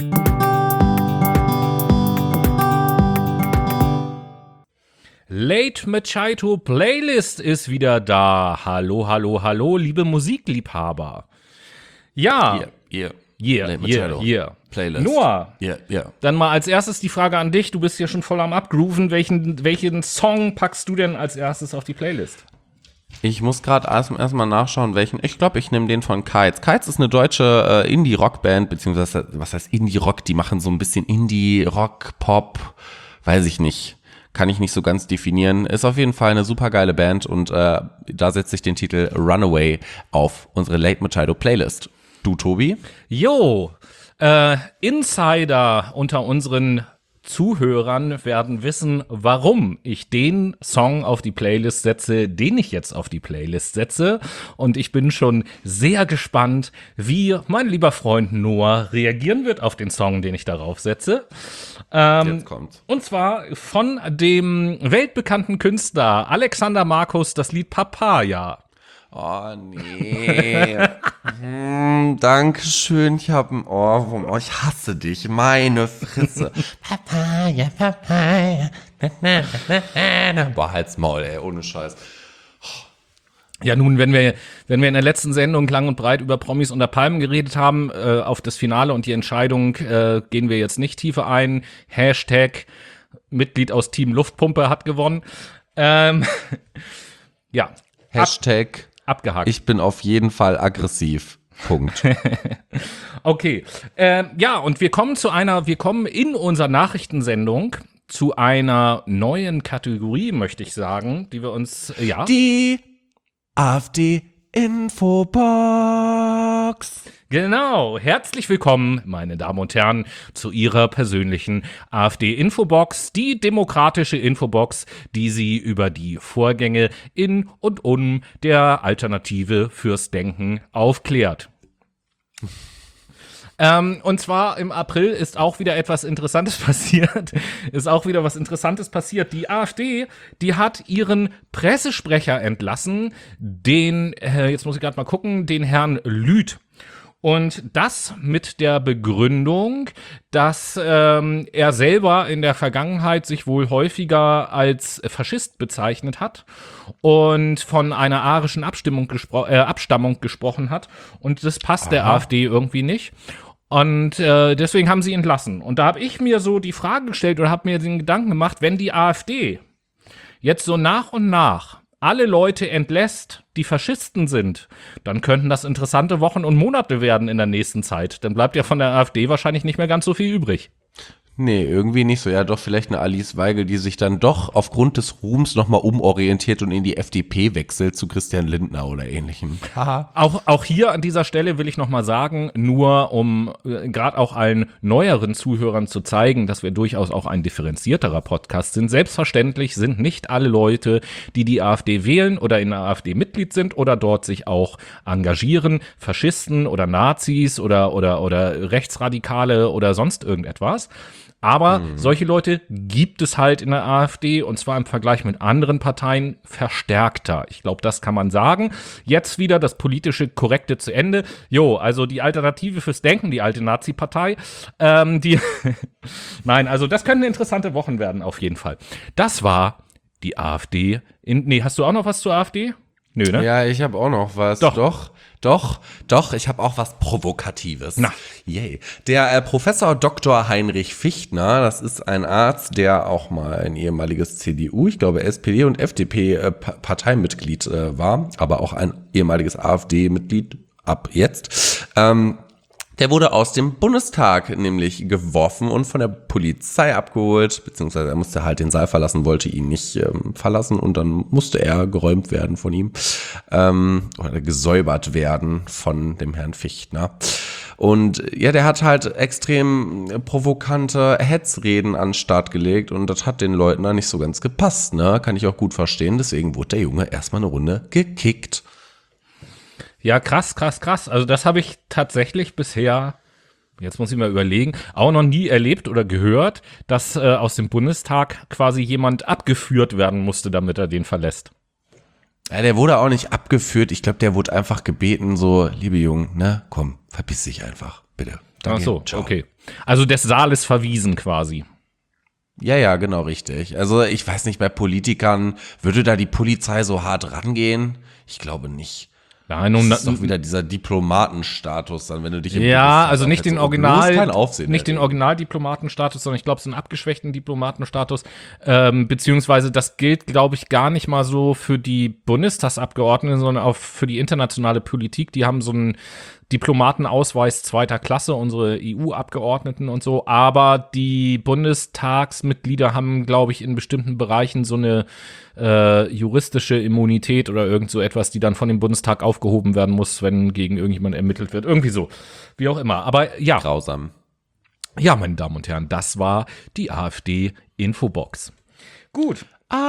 Late Machado Playlist ist wieder da. Hallo, hallo, hallo, liebe Musikliebhaber. Ja. Yeah. Playlist. Noah, Yeah. dann mal als erstes die Frage an dich. Du bist hier schon voll am Abgrooven. Welchen Song packst du denn als erstes auf die Playlist? Ich muss gerade erstmal nachschauen, welchen. Ich glaube, ich nehme den von Kites. Kites ist eine deutsche Indie-Rock-Band, beziehungsweise, was heißt Indie-Rock? Die machen so ein bisschen Indie-Rock, Pop, weiß ich nicht. Kann ich nicht so ganz definieren. Ist auf jeden Fall eine super geile Band und da setze ich den Titel Runaway auf unsere Late Machado Playlist. Du, Tobi? Jo, Insider unter unseren Zuhörern werden wissen, warum ich den Song auf die Playlist setze, den ich jetzt auf die Playlist setze. Und ich bin schon sehr gespannt, wie mein lieber Freund Noah reagieren wird auf den Song, den ich darauf setze. Jetzt kommt's. Und zwar von dem weltbekannten Künstler Alexander Markus, das Lied Papaya. Oh, nee. Dankeschön. Ich habe ein Ohrwurm. Oh, ich hasse dich. Meine Fresse. Papaya. Boah, halt's Maul, ey. Ohne Scheiß. Ja, nun, wenn wir in der letzten Sendung lang und breit über Promis unter Palmen geredet haben, auf das Finale und die Entscheidung gehen wir jetzt nicht tiefer ein. Hashtag Mitglied aus Team Luftpumpe hat gewonnen. Ja. Hashtag abgehakt. Ich bin auf jeden Fall aggressiv. Punkt. Okay. Ja, und wir kommen in unserer Nachrichtensendung zu einer neuen Kategorie, möchte ich sagen, die wir uns, Die AfD-Infobox. Genau, herzlich willkommen, meine Damen und Herren, zu Ihrer persönlichen AfD-Infobox, die demokratische Infobox, die Sie über die Vorgänge in und um der Alternative fürs Denken aufklärt. Und zwar im April ist auch wieder etwas Interessantes passiert. Die AfD, die hat ihren Pressesprecher entlassen, den, jetzt muss ich gerade mal gucken, den Herrn Lüth. Und das mit der Begründung, dass er selber in der Vergangenheit sich wohl häufiger als Faschist bezeichnet hat und von einer arischen Abstammung gesprochen hat. Und das passt der AfD irgendwie nicht. Und deswegen haben sie ihn entlassen. Und da habe ich mir so die Frage gestellt oder habe mir den Gedanken gemacht, wenn die AfD jetzt so nach und nach alle Leute entlässt, die Faschisten sind, dann könnten das interessante Wochen und Monate werden in der nächsten Zeit. Dann bleibt ja von der AfD wahrscheinlich nicht mehr ganz so viel übrig. Nee, irgendwie nicht so. Ja, doch vielleicht eine Alice Weigel, die sich dann doch aufgrund des Ruhms nochmal umorientiert und in die FDP wechselt zu Christian Lindner oder ähnlichem. Auch hier an dieser Stelle will ich nochmal sagen, nur um gerade auch allen neueren Zuhörern zu zeigen, dass wir durchaus auch ein differenzierterer Podcast sind. Selbstverständlich sind nicht alle Leute, die die AfD wählen oder in der AfD Mitglied sind oder dort sich auch engagieren, Faschisten oder Nazis oder Rechtsradikale oder sonst irgendetwas. Aber solche Leute gibt es halt in der AfD und zwar im Vergleich mit anderen Parteien verstärkter. Ich glaube, das kann man sagen. Jetzt wieder das politische Korrekte zu Ende. Also die Alternative fürs Denken, die alte Nazi-Partei, Nein, also das können interessante Wochen werden auf jeden Fall. Das war die AfD. Hast du auch noch was zur AfD? Nö, ne? Ja, ich habe auch noch was. Doch, ich habe auch was Provokatives. Na. Yay. Der Professor Dr. Heinrich Fichtner, das ist ein Arzt, der auch mal ein ehemaliges CDU, ich glaube SPD und FDP Parteimitglied war, aber auch ein ehemaliges AfD-Mitglied ab jetzt. Der wurde aus dem Bundestag nämlich geworfen und von der Polizei abgeholt, beziehungsweise er musste halt den Saal verlassen, wollte ihn nicht verlassen und dann musste er geräumt werden von ihm oder gesäubert werden von dem Herrn Fichtner. Und ja, der hat halt extrem provokante Hetzreden an den Start gelegt und das hat den Leuten da nicht so ganz gepasst, ne? Kann ich auch gut verstehen, deswegen wurde der Junge erstmal eine Runde gekickt. Ja, krass. Also das habe ich tatsächlich bisher, jetzt muss ich mal überlegen, auch noch nie erlebt oder gehört, dass aus dem Bundestag quasi jemand abgeführt werden musste, damit er den verlässt. Ja, der wurde auch nicht abgeführt. Ich glaube, der wurde einfach gebeten, so, liebe Jungen, ne, komm, verpiss dich einfach, bitte. Danke. Ach so, okay. Also des Saales verwiesen quasi. Ja, genau, richtig. Also ich weiß nicht, bei Politikern, würde da die Polizei so hart rangehen? Ich glaube nicht. Nein, das ist doch wieder dieser Diplomatenstatus, dann, wenn du dich im also nicht den den Originaldiplomatenstatus, sondern ich glaube, es ist einen abgeschwächten Diplomatenstatus, beziehungsweise das gilt, glaube ich, gar nicht mal so für die Bundestagsabgeordneten, sondern auch für die internationale Politik. Die haben so einen Diplomatenausweis zweiter Klasse, unsere EU-Abgeordneten und so, aber die Bundestagsmitglieder haben, glaube ich, in bestimmten Bereichen so eine juristische Immunität oder irgend so etwas, die dann von dem Bundestag aufgehoben werden muss, wenn gegen irgendjemand ermittelt wird. Irgendwie so. Wie auch immer. Aber ja. Grausam. Ja, meine Damen und Herren, das war die AfD-Infobox. Gut.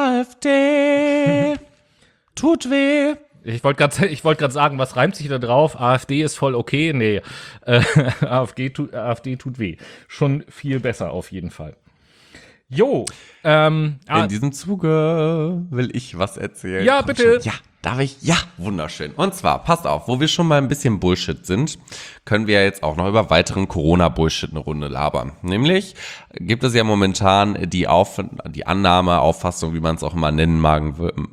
AfD tut weh. Ich wollte gerade sagen, was reimt sich da drauf? AfD ist voll okay. Nee, AfD tut weh. Schon viel besser auf jeden Fall. Jo. In diesem Zuge will ich was erzählen. Ja, bitte. Ja, darf ich? Ja, wunderschön. Und zwar, passt auf, wo wir schon mal ein bisschen Bullshit sind, können wir jetzt auch noch über weiteren Corona-Bullshit eine Runde labern. Nämlich gibt es ja momentan die Annahme, Auffassung, wie man es auch immer nennen mag.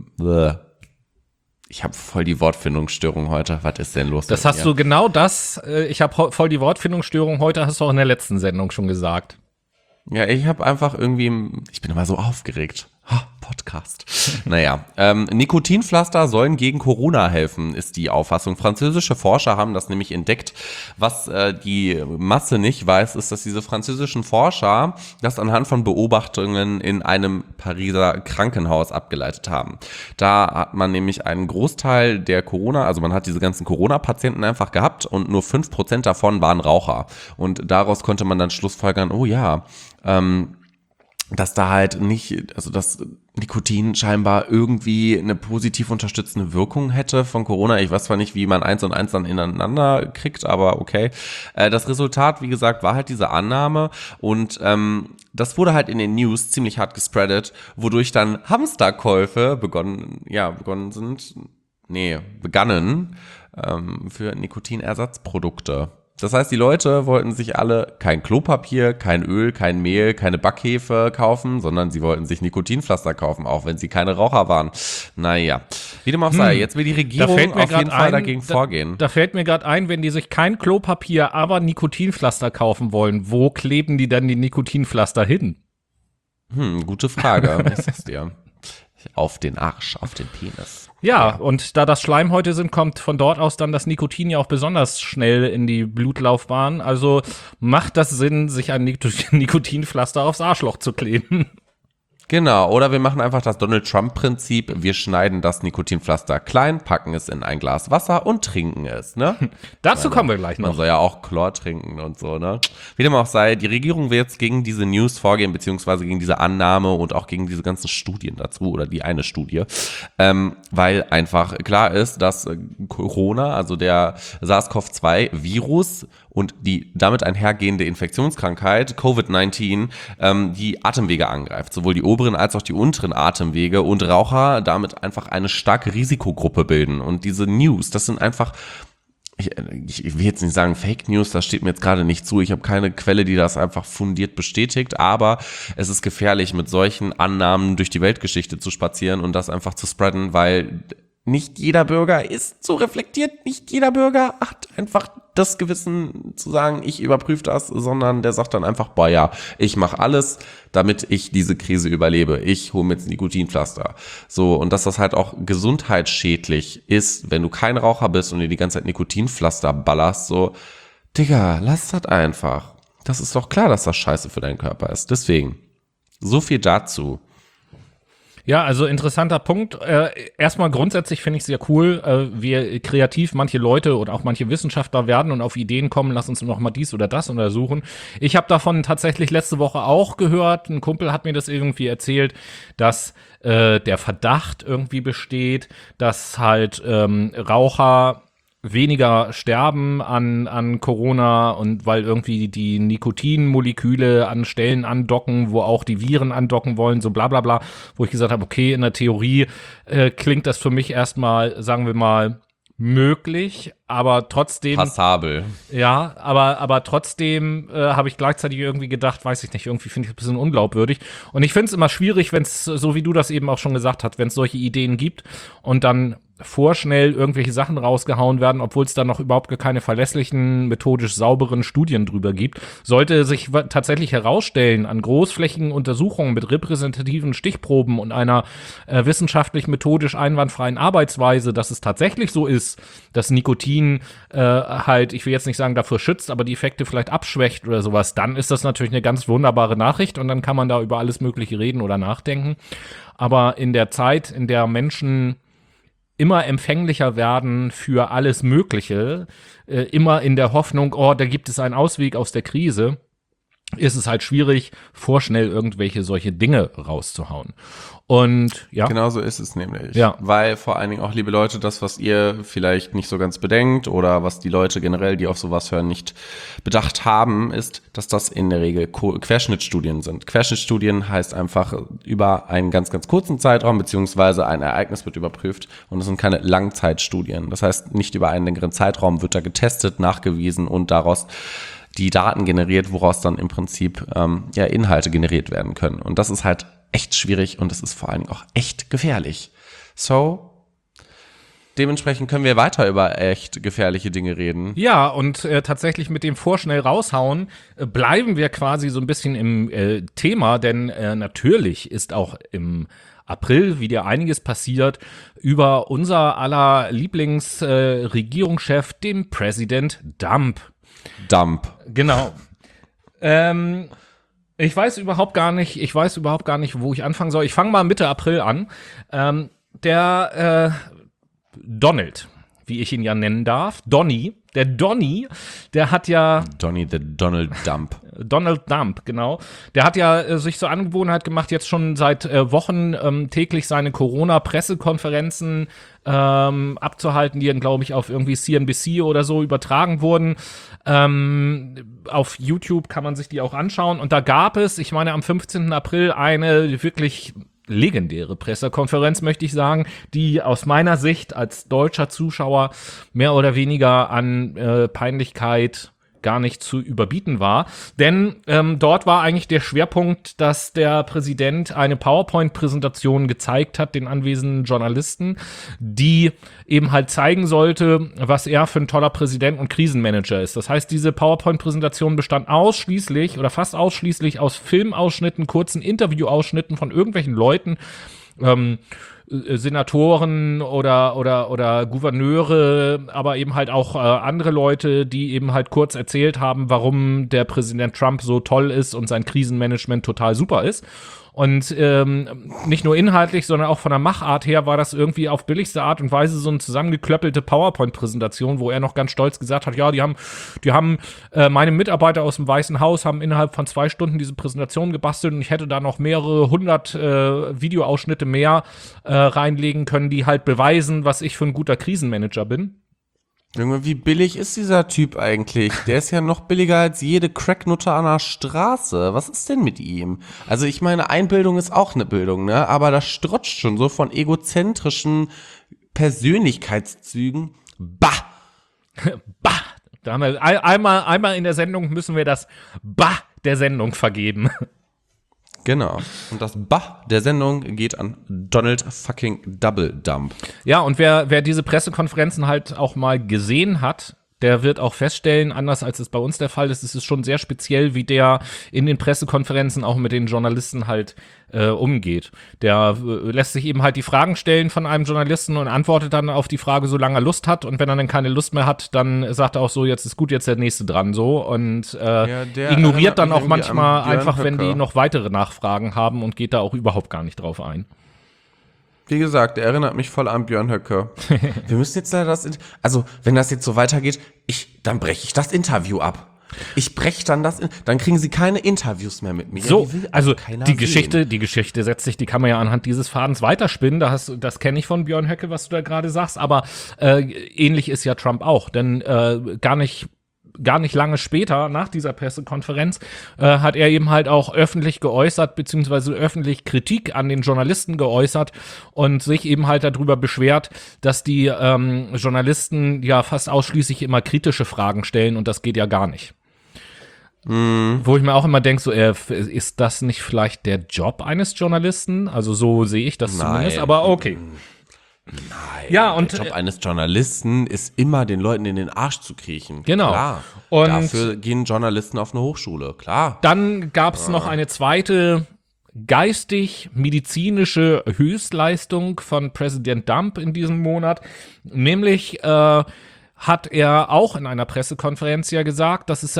Ich habe voll die Wortfindungsstörung heute. Was ist denn los? Das hast du genau das. Ich habe voll die Wortfindungsstörung heute, hast du auch in der letzten Sendung schon gesagt. Ja, ich habe einfach irgendwie, ich bin immer so aufgeregt. Podcast. Naja, Nikotinpflaster sollen gegen Corona helfen, ist die Auffassung. Französische Forscher haben das nämlich entdeckt. Was die Masse nicht weiß, ist, dass diese französischen Forscher das anhand von Beobachtungen in einem Pariser Krankenhaus abgeleitet haben. Da hat man nämlich einen Großteil der also man hat diese ganzen Corona-Patienten einfach gehabt und nur 5% davon waren Raucher. Und daraus konnte man dann schlussfolgern, oh ja, dass da halt nicht, also dass Nikotin scheinbar irgendwie eine positiv unterstützende Wirkung hätte von Corona. Ich weiß zwar nicht, wie man 1 und 1 dann ineinander kriegt, aber okay. Das Resultat, wie gesagt, war halt diese Annahme und das wurde halt in den News ziemlich hart gespreadet, wodurch dann Hamsterkäufe begannen für Nikotinersatzprodukte. Das heißt, die Leute wollten sich alle kein Klopapier, kein Öl, kein Mehl, keine Backhefe kaufen, sondern sie wollten sich Nikotinpflaster kaufen, auch wenn sie keine Raucher waren. Naja, wie dem auch sei, jetzt will die Regierung auf jeden Fall dagegen vorgehen. Da fällt mir gerade ein, wenn die sich kein Klopapier, aber Nikotinpflaster kaufen wollen, wo kleben die dann die Nikotinpflaster hin? Gute Frage. Ich sag's dir. Auf den Arsch, auf den Penis. Ja, und da das Schleimhäute sind, kommt von dort aus dann das Nikotin ja auch besonders schnell in die Blutlaufbahn. Also macht das Sinn, sich ein Nikotinpflaster aufs Arschloch zu kleben. Genau, oder wir machen einfach das Donald-Trump-Prinzip. Wir schneiden das Nikotinpflaster klein, packen es in ein Glas Wasser und trinken es, ne? Dazu kommen wir gleich noch. Man soll ja auch Chlor trinken und so, ne? Wie dem auch sei, die Regierung will jetzt gegen diese News vorgehen, beziehungsweise gegen diese Annahme und auch gegen diese ganzen Studien dazu oder die eine Studie, weil einfach klar ist, dass Corona, also der SARS-CoV-2-Virus und die damit einhergehende Infektionskrankheit, Covid-19, die Atemwege angreift, sowohl die oberen als auch die unteren Atemwege und Raucher damit einfach eine starke Risikogruppe bilden. Und diese News, das sind einfach, ich will jetzt nicht sagen Fake News, das steht mir jetzt gerade nicht zu. Ich habe keine Quelle, die das einfach fundiert bestätigt, aber es ist gefährlich, mit solchen Annahmen durch die Weltgeschichte zu spazieren und das einfach zu spreaden, weil nicht jeder Bürger ist so reflektiert, nicht jeder Bürger hat einfach das Gewissen zu sagen, ich überprüfe das, sondern der sagt dann einfach, boah ja, ich mache alles, damit ich diese Krise überlebe. Ich hole mir jetzt Nikotinpflaster. So, und dass das halt auch gesundheitsschädlich ist, wenn du kein Raucher bist und dir die ganze Zeit Nikotinpflaster ballerst, so, Digga, lass das einfach. Das ist doch klar, dass das scheiße für deinen Körper ist. Deswegen, so viel dazu. Ja, also interessanter Punkt. Erstmal grundsätzlich finde ich sehr cool, wie kreativ manche Leute oder auch manche Wissenschaftler werden und auf Ideen kommen, lass uns noch mal dies oder das untersuchen. Ich habe davon tatsächlich letzte Woche auch gehört, ein Kumpel hat mir das irgendwie erzählt, dass der Verdacht irgendwie besteht, dass halt Raucher weniger sterben an Corona und weil irgendwie die Nikotinmoleküle an Stellen andocken, wo auch die Viren andocken wollen, so bla bla bla, wo ich gesagt habe, okay, in der Theorie klingt das für mich erstmal, sagen wir mal, möglich, aber trotzdem passabel. Ja, aber trotzdem habe ich gleichzeitig irgendwie gedacht, weiß ich nicht, irgendwie finde ich es ein bisschen unglaubwürdig. Und ich finde es immer schwierig, wenn es, so wie du das eben auch schon gesagt hast, wenn es solche Ideen gibt und dann vorschnell irgendwelche Sachen rausgehauen werden, obwohl es da noch überhaupt gar keine verlässlichen, methodisch sauberen Studien drüber gibt. Sollte sich tatsächlich herausstellen, an großflächigen Untersuchungen mit repräsentativen Stichproben und einer wissenschaftlich methodisch einwandfreien Arbeitsweise, dass es tatsächlich so ist, dass Nikotin halt, ich will jetzt nicht sagen dafür schützt, aber die Effekte vielleicht abschwächt oder sowas, dann ist das natürlich eine ganz wunderbare Nachricht und dann kann man da über alles Mögliche reden oder nachdenken. Aber in der Zeit, in der Menschen immer empfänglicher werden für alles Mögliche, immer in der Hoffnung, oh, da gibt es einen Ausweg aus der Krise, ist es halt schwierig, vorschnell irgendwelche solche Dinge rauszuhauen. Und ja. Genauso ist es nämlich. Ja. Weil vor allen Dingen auch, liebe Leute, das, was ihr vielleicht nicht so ganz bedenkt oder was die Leute generell, die auf sowas hören, nicht bedacht haben, ist, dass das in der Regel Querschnittstudien sind. Querschnittstudien heißt einfach über einen ganz, ganz kurzen Zeitraum beziehungsweise ein Ereignis wird überprüft und es sind keine Langzeitstudien. Das heißt, nicht über einen längeren Zeitraum wird da getestet, nachgewiesen und daraus die Daten generiert, woraus dann im Prinzip Inhalte generiert werden können. Und das ist halt echt schwierig und es ist vor allem auch echt gefährlich. So, dementsprechend können wir weiter über echt gefährliche Dinge reden. Ja, und tatsächlich mit dem Vorschnell raushauen bleiben wir quasi so ein bisschen im Thema, denn natürlich ist auch im April wieder einiges passiert über unser aller Lieblingsregierungschef, dem Präsident Dump. Genau. Ich weiß überhaupt gar nicht, wo ich anfangen soll. Ich fange mal Mitte April an. Der Donald, wie ich ihn ja nennen darf, Donny, der hat ja Donny the Donald Dump. Donald Dump, genau. Der hat ja sich zur Angewohnheit gemacht, jetzt schon seit Wochen täglich seine Corona-Pressekonferenzen abzuhalten, die dann, glaube ich, auf irgendwie CNBC oder so übertragen wurden. Auf YouTube kann man sich die auch anschauen. Und da gab es, ich meine, am 15. April eine wirklich legendäre Pressekonferenz, möchte ich sagen, die aus meiner Sicht als deutscher Zuschauer mehr oder weniger an Peinlichkeit gar nicht zu überbieten war. Denn dort war eigentlich der Schwerpunkt, dass der Präsident eine PowerPoint-Präsentation gezeigt hat, den anwesenden Journalisten, die eben halt zeigen sollte, was er für ein toller Präsident und Krisenmanager ist. Das heißt, diese PowerPoint-Präsentation bestand ausschließlich oder fast ausschließlich aus Filmausschnitten, kurzen Interviewausschnitten von irgendwelchen Leuten, Senatoren oder Gouverneure, aber eben halt auch andere Leute, die eben halt kurz erzählt haben, warum der Präsident Trump so toll ist und sein Krisenmanagement total super ist. Und nicht nur inhaltlich, sondern auch von der Machart her war das irgendwie auf billigste Art und Weise so eine zusammengeklöppelte PowerPoint-Präsentation, wo er noch ganz stolz gesagt hat, ja, die haben meine Mitarbeiter aus dem Weißen Haus haben innerhalb von 2 Stunden diese Präsentation gebastelt und ich hätte da noch mehrere 100 Videoausschnitte mehr reinlegen können, die halt beweisen, was ich für ein guter Krisenmanager bin. Junge, wie billig ist dieser Typ eigentlich? Der ist ja noch billiger als jede Cracknutte an der Straße. Was ist denn mit ihm? Also ich meine, Einbildung ist auch eine Bildung, ne? Aber das strotzt schon so von egozentrischen Persönlichkeitszügen. Bah! Bah! Da haben wir einmal in der Sendung müssen wir das Bah der Sendung vergeben. Genau. Und das Bah der Sendung geht an Donald fucking Double Dump. Ja, und wer diese Pressekonferenzen halt auch mal gesehen hat, der wird auch feststellen, anders als es bei uns der Fall ist, es ist schon sehr speziell, wie der in den Pressekonferenzen auch mit den Journalisten halt umgeht. Der lässt sich eben halt die Fragen stellen von einem Journalisten und antwortet dann auf die Frage, solange er Lust hat. Und wenn er dann keine Lust mehr hat, dann sagt er auch so, jetzt ist gut, jetzt der Nächste dran so. Und ignoriert dann auch manchmal einfach, wenn die noch weitere Nachfragen haben und geht da auch überhaupt gar nicht drauf ein. Wie gesagt, er erinnert mich voll an Björn Höcke. Wir müssen jetzt leider also wenn das jetzt so weitergeht, dann breche ich das Interview ab. Ich breche dann dann kriegen sie keine Interviews mehr mit mir. So, also die Geschichte setzt sich, die kann man ja anhand dieses Fadens weiterspinnen. Das kenne ich von Björn Höcke, was du da gerade sagst, aber ähnlich ist ja Trump auch, denn gar nicht lange später, nach dieser Pressekonferenz, hat er eben halt auch öffentlich geäußert, beziehungsweise öffentlich Kritik an den Journalisten geäußert und sich eben halt darüber beschwert, dass die Journalisten ja fast ausschließlich immer kritische Fragen stellen und das geht ja gar nicht. Wo ich mir auch immer denke, so, ist das nicht vielleicht der Job eines Journalisten? Also so sehe ich das zumindest, aber okay. Nein, ja, und der Job eines Journalisten ist immer, den Leuten in den Arsch zu kriechen. Genau. Klar. Und dafür gehen Journalisten auf eine Hochschule, klar. Dann gab es noch eine zweite geistig-medizinische Höchstleistung von Präsident Dump in diesem Monat, nämlich hat er auch in einer Pressekonferenz ja gesagt, dass es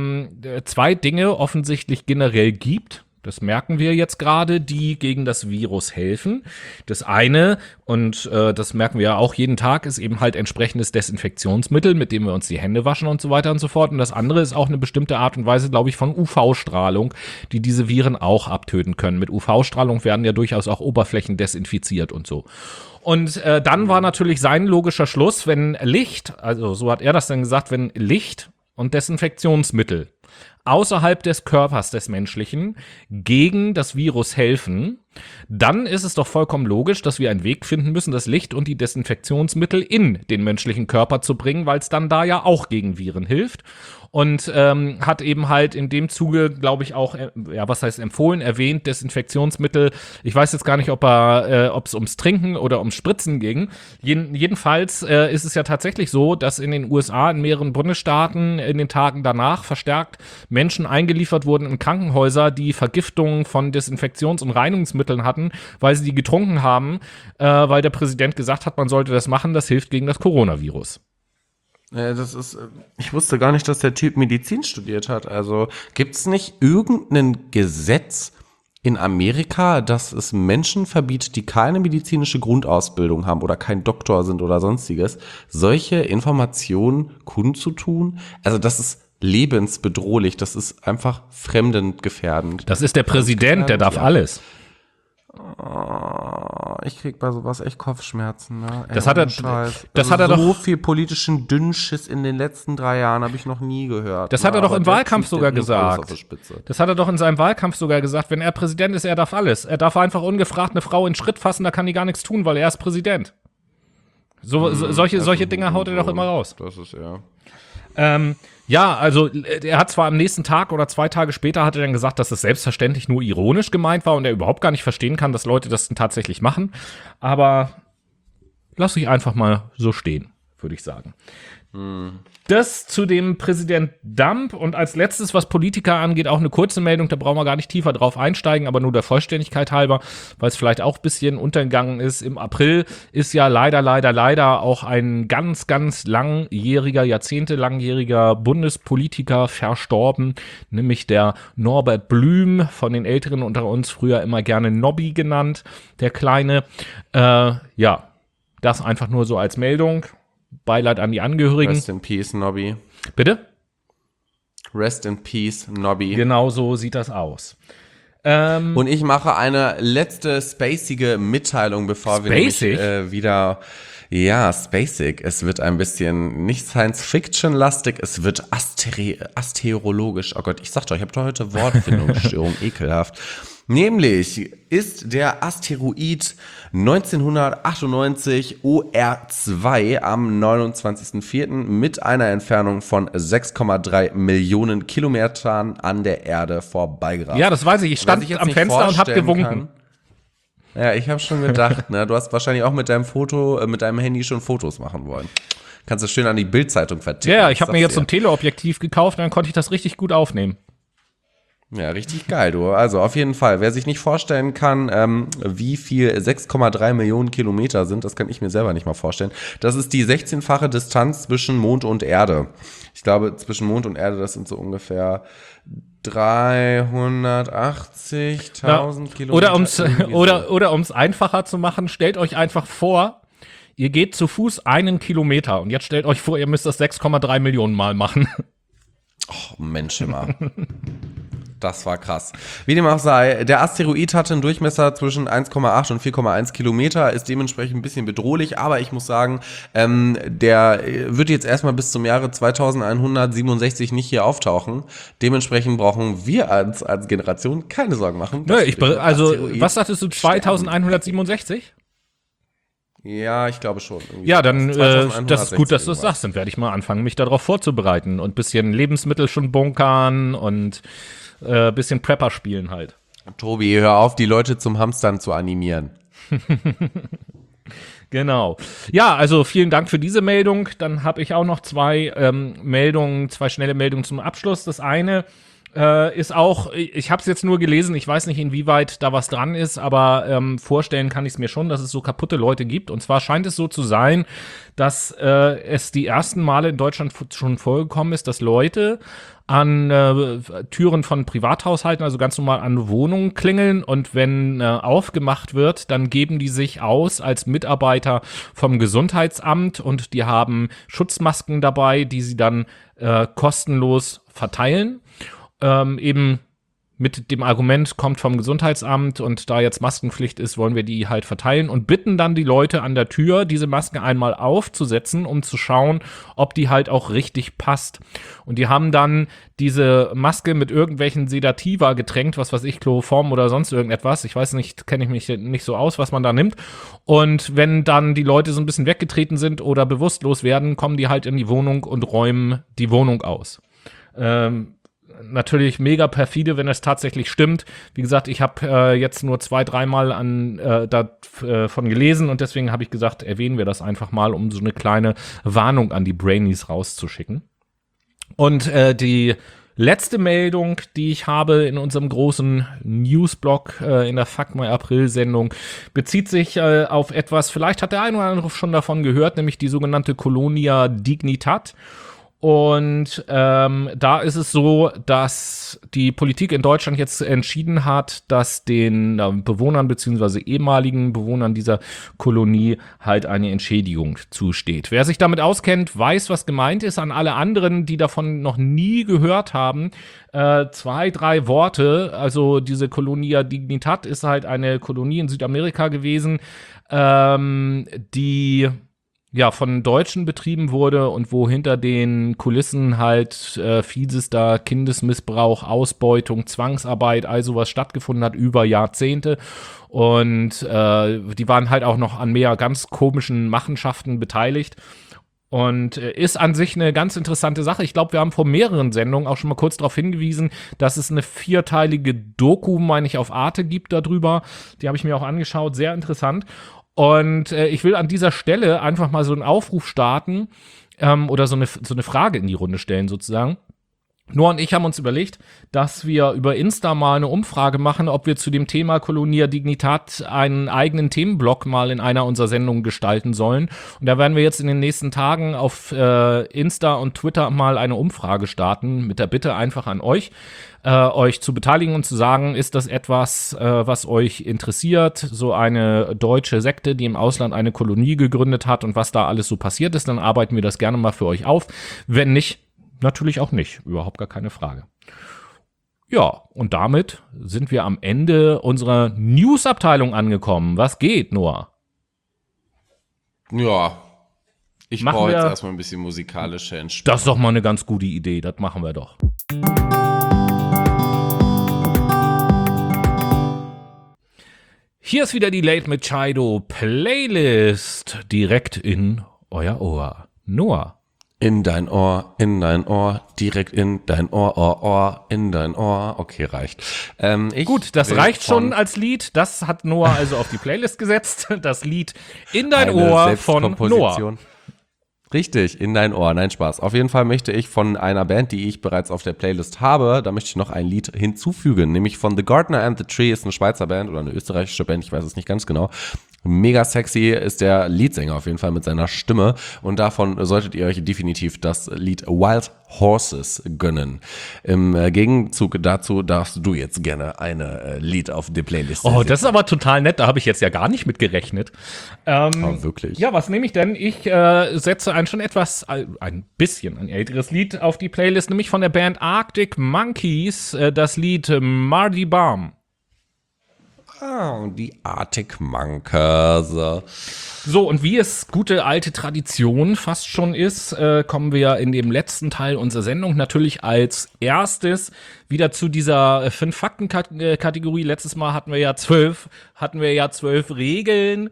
2 Dinge offensichtlich generell gibt. Das merken wir jetzt gerade, die gegen das Virus helfen. Das eine, und das merken wir ja auch jeden Tag, ist eben halt entsprechendes Desinfektionsmittel, mit dem wir uns die Hände waschen und so weiter und so fort. Und das andere ist auch eine bestimmte Art und Weise, glaube ich, von UV-Strahlung, die diese Viren auch abtöten können. Mit UV-Strahlung werden ja durchaus auch Oberflächen desinfiziert und so. Und dann war natürlich sein logischer Schluss, wenn Licht, also so hat er das dann gesagt, wenn Licht und Desinfektionsmittel außerhalb des Körpers des Menschlichen gegen das Virus helfen, dann ist es doch vollkommen logisch, dass wir einen Weg finden müssen, das Licht und die Desinfektionsmittel in den menschlichen Körper zu bringen, weil es dann da ja auch gegen Viren hilft. Und hat eben halt in dem Zuge, glaube ich, auch, was heißt empfohlen, erwähnt, Desinfektionsmittel. Ich weiß jetzt gar nicht, ob es ums Trinken oder ums Spritzen ging. Jedenfalls ist es ja tatsächlich so, dass in den USA in mehreren Bundesstaaten in den Tagen danach verstärkt Menschen eingeliefert wurden in Krankenhäuser, die Vergiftungen von Desinfektions- und Reinigungsmitteln hatten, weil sie die getrunken haben, weil der Präsident gesagt hat, man sollte das machen, das hilft gegen das Coronavirus. Ich wusste gar nicht, dass der Typ Medizin studiert hat. Also gibt es nicht irgendein Gesetz in Amerika, dass es Menschen verbietet, die keine medizinische Grundausbildung haben oder kein Doktor sind oder sonstiges, solche Informationen kundzutun? Also das ist lebensbedrohlich, das ist einfach fremdengefährdend. Das ist der Präsident, der darf alles. Oh, ich krieg bei sowas echt Kopfschmerzen, ne? Das hat er so doch viel politischen Dünnschiss in den letzten 3 Jahren habe ich noch nie gehört. Das hat er doch im Wahlkampf sogar alles auf gesagt. der Spitze. Das hat er doch in seinem Wahlkampf sogar gesagt. Wenn er Präsident ist, er darf alles. Er darf einfach ungefragt eine Frau in den Schritt fassen, da kann die gar nichts tun, weil er ist Präsident. Solche Dinge haut er doch immer raus. Das ist ja. Ja, also er hat zwar am nächsten Tag oder 2 Tage später hat er dann gesagt, dass es selbstverständlich nur ironisch gemeint war und er überhaupt gar nicht verstehen kann, dass Leute das tatsächlich machen. Aber lass ich einfach mal so stehen, würde ich sagen. Das zu dem Präsident Dump und als letztes, was Politiker angeht, auch eine kurze Meldung, da brauchen wir gar nicht tiefer drauf einsteigen, aber nur der Vollständigkeit halber, weil es vielleicht auch ein bisschen untergegangen ist. Im April ist ja leider auch ein ganz, ganz jahrzehntelangjähriger Bundespolitiker verstorben, nämlich der Norbert Blüm, von den Älteren unter uns früher immer gerne Nobby genannt, der Kleine. Ja, das einfach nur so als Meldung. Beileid an die Angehörigen. Rest in Peace, Nobby. Bitte? Rest in Peace, Nobby. Genau so sieht das aus. Und ich mache eine letzte spacige Mitteilung, bevor wir nämlich, wieder... Ja, spacig. Es wird ein bisschen nicht Science-Fiction-lastig, es wird asterologisch. Oh Gott, ich sag doch, ich habe doch heute Wortfindungsstörung, ekelhaft. Nämlich ist der Asteroid 1998 OR2 am 29.04. mit einer Entfernung von 6,3 Millionen Kilometern an der Erde vorbeigerast. Ja, das weiß ich. Ich stand am Fenster und habe gewunken. Ja, ich habe schon gedacht, ne, du hast wahrscheinlich auch mit deinem Handy schon Fotos machen wollen. Kannst du schön an die Bild-Zeitung verticken. Ja, ich habe mir jetzt so ein Teleobjektiv gekauft, dann konnte ich das richtig gut aufnehmen. Ja, richtig geil, du. Also auf jeden Fall, wer sich nicht vorstellen kann, wie viel 6,3 Millionen Kilometer sind, das kann ich mir selber nicht mal vorstellen. Das ist die 16-fache Distanz zwischen Mond und Erde. Ich glaube, zwischen Mond und Erde, das sind so ungefähr 380.000 Kilometer. Oder um's einfacher zu machen, stellt euch einfach vor, ihr geht zu Fuß 1 Kilometer und jetzt stellt euch vor, ihr müsst das 6,3 Millionen Mal machen. Oh, Mensch immer. Das war krass. Wie dem auch sei, der Asteroid hatte einen Durchmesser zwischen 1,8 und 4,1 Kilometer, ist dementsprechend ein bisschen bedrohlich, aber ich muss sagen, der wird jetzt erstmal bis zum Jahre 2167 nicht hier auftauchen. Dementsprechend brauchen wir als Generation keine Sorgen machen. Nö, was sagtest du, 2167? Ja, ich glaube schon. Ja, dann das ist gut, dass du es sagst. Dann werde ich mal anfangen, mich darauf vorzubereiten und ein bisschen Lebensmittel schon bunkern und bisschen Prepper spielen halt. Tobi, hör auf, die Leute zum Hamstern zu animieren. Genau. Ja, also vielen Dank für diese Meldung. Dann habe ich auch noch zwei schnelle Meldungen zum Abschluss. Das eine ist auch, ich habe es jetzt nur gelesen, ich weiß nicht, inwieweit da was dran ist, aber vorstellen kann ich es mir schon, dass es so kaputte Leute gibt. Und zwar scheint es so zu sein, dass es die ersten Male in Deutschland schon vorgekommen ist, dass Leute an Türen von Privathaushalten, also ganz normal an Wohnungen klingeln und wenn aufgemacht wird, dann geben die sich aus als Mitarbeiter vom Gesundheitsamt und die haben Schutzmasken dabei, die sie dann kostenlos verteilen. Eben mit dem Argument, kommt vom Gesundheitsamt und da jetzt Maskenpflicht ist, wollen wir die halt verteilen und bitten dann die Leute an der Tür, diese Maske einmal aufzusetzen, um zu schauen, ob die halt auch richtig passt. Und die haben dann diese Maske mit irgendwelchen Sedativa getränkt, was weiß ich, Chloroform oder sonst irgendetwas. Ich weiß nicht, kenne ich mich nicht so aus, was man da nimmt. Und wenn dann die Leute so ein bisschen weggetreten sind oder bewusstlos werden, kommen die halt in die Wohnung und räumen die Wohnung aus. Natürlich mega perfide, wenn es tatsächlich stimmt. Wie gesagt, ich habe jetzt nur 2-3 Mal davon gelesen und deswegen habe ich gesagt, erwähnen wir das einfach mal, um so eine kleine Warnung an die Brainies rauszuschicken. Und die letzte Meldung, die ich habe in unserem großen Newsblog in der Fuck My April-Sendung, bezieht sich auf etwas, vielleicht hat der eine oder andere schon davon gehört, nämlich die sogenannte Colonia Dignitat. Und da ist es so, dass die Politik in Deutschland jetzt entschieden hat, dass den Bewohnern bzw. ehemaligen Bewohnern dieser Kolonie halt eine Entschädigung zusteht. Wer sich damit auskennt, weiß, was gemeint ist. An alle anderen, die davon noch nie gehört haben, 2, 3 Worte. Also diese Colonia Dignitat ist halt eine Kolonie in Südamerika gewesen, die von Deutschen betrieben wurde und wo hinter den Kulissen halt fiesester Kindesmissbrauch, Ausbeutung, Zwangsarbeit, all sowas stattgefunden hat über Jahrzehnte. Und die waren halt auch noch an mehr ganz komischen Machenschaften beteiligt. Und ist an sich eine ganz interessante Sache. Ich glaube, wir haben vor mehreren Sendungen auch schon mal kurz darauf hingewiesen, dass es eine 4-teilige Doku, meine ich, auf Arte gibt darüber. Die habe ich mir auch angeschaut, sehr interessant. Und ich will an dieser Stelle einfach mal so einen Aufruf starten oder so eine Frage in die Runde stellen sozusagen. Noah und ich haben uns überlegt, dass wir über Insta mal eine Umfrage machen, ob wir zu dem Thema Colonia Dignitat einen eigenen Themenblock mal in einer unserer Sendungen gestalten sollen. Und da werden wir jetzt in den nächsten Tagen auf Insta und Twitter mal eine Umfrage starten, mit der Bitte einfach an euch, euch zu beteiligen und zu sagen, ist das etwas, was euch interessiert, so eine deutsche Sekte, die im Ausland eine Kolonie gegründet hat und was da alles so passiert ist, dann arbeiten wir das gerne mal für euch auf. Wenn nicht, natürlich auch nicht, überhaupt gar keine Frage. Ja, und damit sind wir am Ende unserer News-Abteilung angekommen. Was geht, Noah? Ja, ich Machen brauche jetzt wir- erstmal ein bisschen musikalische Entspannung. Das ist doch mal eine ganz gute Idee, das machen wir doch. Hier ist wieder die Late mit Chido Playlist direkt in euer Ohr. Noah. In dein Ohr, direkt in dein Ohr, in dein Ohr. Okay, reicht. Gut, das reicht schon als Lied. Das hat Noah also auf die Playlist gesetzt. Das Lied In dein Ohr von Noah. Richtig, in dein Ohr. Nein, Spaß. Auf jeden Fall möchte ich von einer Band, die ich bereits auf der Playlist habe, da möchte ich noch ein Lied hinzufügen, nämlich von The Gardener and the Tree, ist eine Schweizer Band oder eine österreichische Band, ich weiß es nicht ganz genau. Mega sexy ist der Leadsänger auf jeden Fall mit seiner Stimme und davon solltet ihr euch definitiv das Lied Wild Horses gönnen. Im Gegenzug dazu darfst du jetzt gerne eine Lied auf die Playlist Oh, das ist aber total nett. Da habe ich jetzt ja gar nicht mit gerechnet. Oh, wirklich? Ja, was nehme ich denn? Ich setze ein bisschen älteres Lied auf die Playlist, nämlich von der Band Arctic Monkeys, das Lied Mardi Bam. Die Arctic Monkeys. So, und wie es gute alte Tradition fast schon ist, kommen wir in dem letzten Teil unserer Sendung natürlich als erstes wieder zu dieser 5-Fakten-Kategorie. Letztes Mal hatten wir ja 12 Regeln.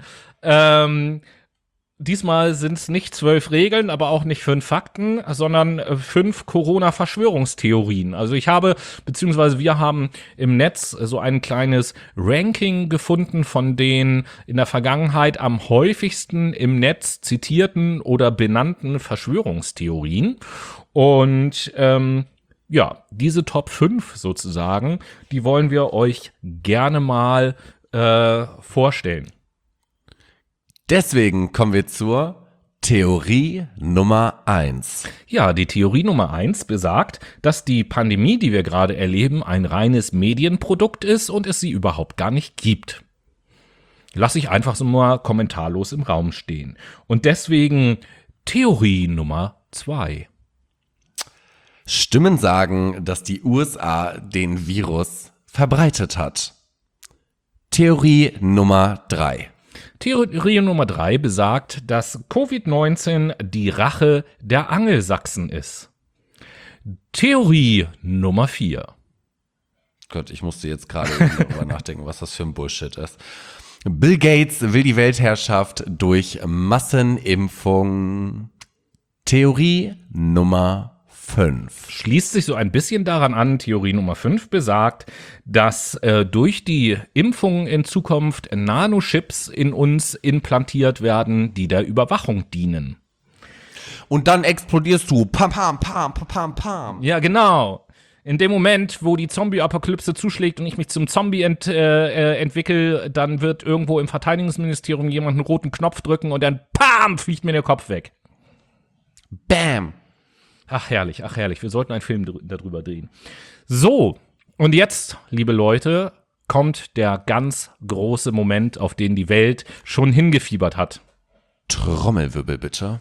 Diesmal sind es nicht 12 Regeln, aber auch nicht 5 Fakten, sondern 5 Corona-Verschwörungstheorien. Also wir haben im Netz so ein kleines Ranking gefunden von den in der Vergangenheit am häufigsten im Netz zitierten oder benannten Verschwörungstheorien. Und diese Top 5 sozusagen, die wollen wir euch gerne mal vorstellen. Deswegen kommen wir zur Theorie Nummer 1. Ja, die Theorie Nummer 1 besagt, dass die Pandemie, die wir gerade erleben, ein reines Medienprodukt ist und es sie überhaupt gar nicht gibt. Lass ich einfach so mal kommentarlos im Raum stehen. Und deswegen Theorie Nummer 2. Stimmen sagen, dass die USA den Virus verbreitet hat. Theorie Nummer 3. Theorie Nummer 3 besagt, dass Covid-19 die Rache der Angelsachsen ist. Theorie Nummer 4. Gott, ich musste jetzt gerade darüber nachdenken, was das für ein Bullshit ist. Bill Gates will die Weltherrschaft durch Massenimpfung. Theorie Nummer 5. Schließt sich so ein bisschen daran an, Theorie Nummer 5 besagt, dass durch die Impfungen in Zukunft Nanochips in uns implantiert werden, die der Überwachung dienen. Und dann explodierst du. Pam, pam, pam, pam, pam, pam. Ja, genau. In dem Moment, wo die Zombie-Apokalypse zuschlägt und ich mich zum Zombie entwickle, dann wird irgendwo im Verteidigungsministerium jemand einen roten Knopf drücken und dann PAM, fliegt mir der Kopf weg. Bam! Ach herrlich. Wir sollten einen Film darüber drehen. So, und jetzt, liebe Leute, kommt der ganz große Moment, auf den die Welt schon hingefiebert hat. Trommelwirbel bitte.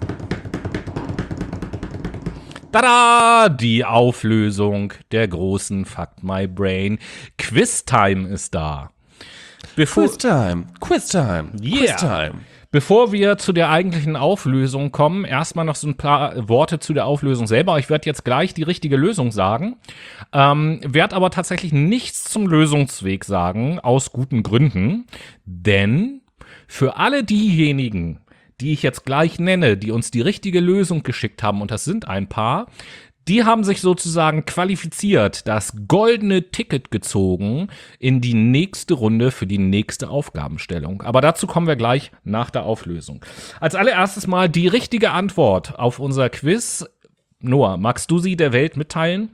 Tada! Die Auflösung der großen Fuck My Brain. Quiztime ist da. Quiztime. Yeah. Quiztime. Bevor wir zu der eigentlichen Auflösung kommen, erstmal noch so ein paar Worte zu der Auflösung selber. Ich werde jetzt gleich die richtige Lösung sagen, werde aber tatsächlich nichts zum Lösungsweg sagen, aus guten Gründen. Denn für alle diejenigen, die ich jetzt gleich nenne, die uns die richtige Lösung geschickt haben, und das sind ein paar, die haben sich sozusagen qualifiziert, das goldene Ticket gezogen in die nächste Runde für die nächste Aufgabenstellung. Aber dazu kommen wir gleich nach der Auflösung. Als allererstes mal die richtige Antwort auf unser Quiz. Noah, magst du sie der Welt mitteilen?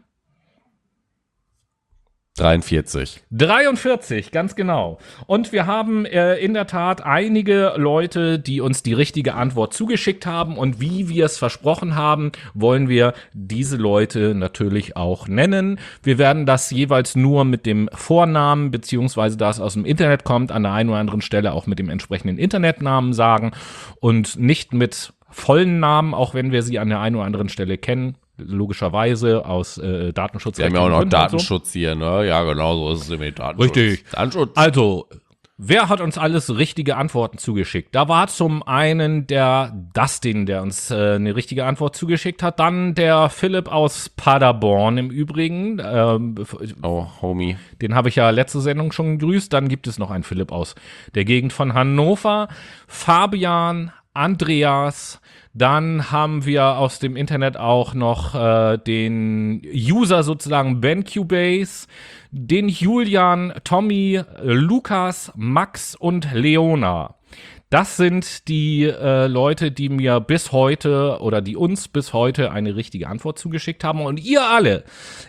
43, ganz genau. Und wir haben in der Tat einige Leute, die uns die richtige Antwort zugeschickt haben. Und wie wir es versprochen haben, wollen wir diese Leute natürlich auch nennen. Wir werden das jeweils nur mit dem Vornamen, beziehungsweise da es aus dem Internet kommt, an der einen oder anderen Stelle auch mit dem entsprechenden Internetnamen sagen und nicht mit vollen Namen, auch wenn wir sie an der einen oder anderen Stelle kennen. Logischerweise aus Datenschutz. Wir haben ja auch noch Datenschutz hier, ne? Ja, genau so ist es mit Datenschutz. Richtig. Datenschutz. Also, wer hat uns alles richtige Antworten zugeschickt? Da war zum einen der Dustin, der uns eine richtige Antwort zugeschickt hat. Dann der Philipp aus Paderborn im Übrigen. Oh, Homie. Den habe ich ja letzte Sendung schon gegrüßt. Dann gibt es noch einen Philipp aus der Gegend von Hannover. Fabian, Andreas. Dann haben wir aus dem Internet auch noch den User sozusagen BenQbase, den Julian, Tommy, Lukas, Max und Leona. Das sind die Leute, die mir bis heute oder die uns bis heute eine richtige Antwort zugeschickt haben. Und ihr alle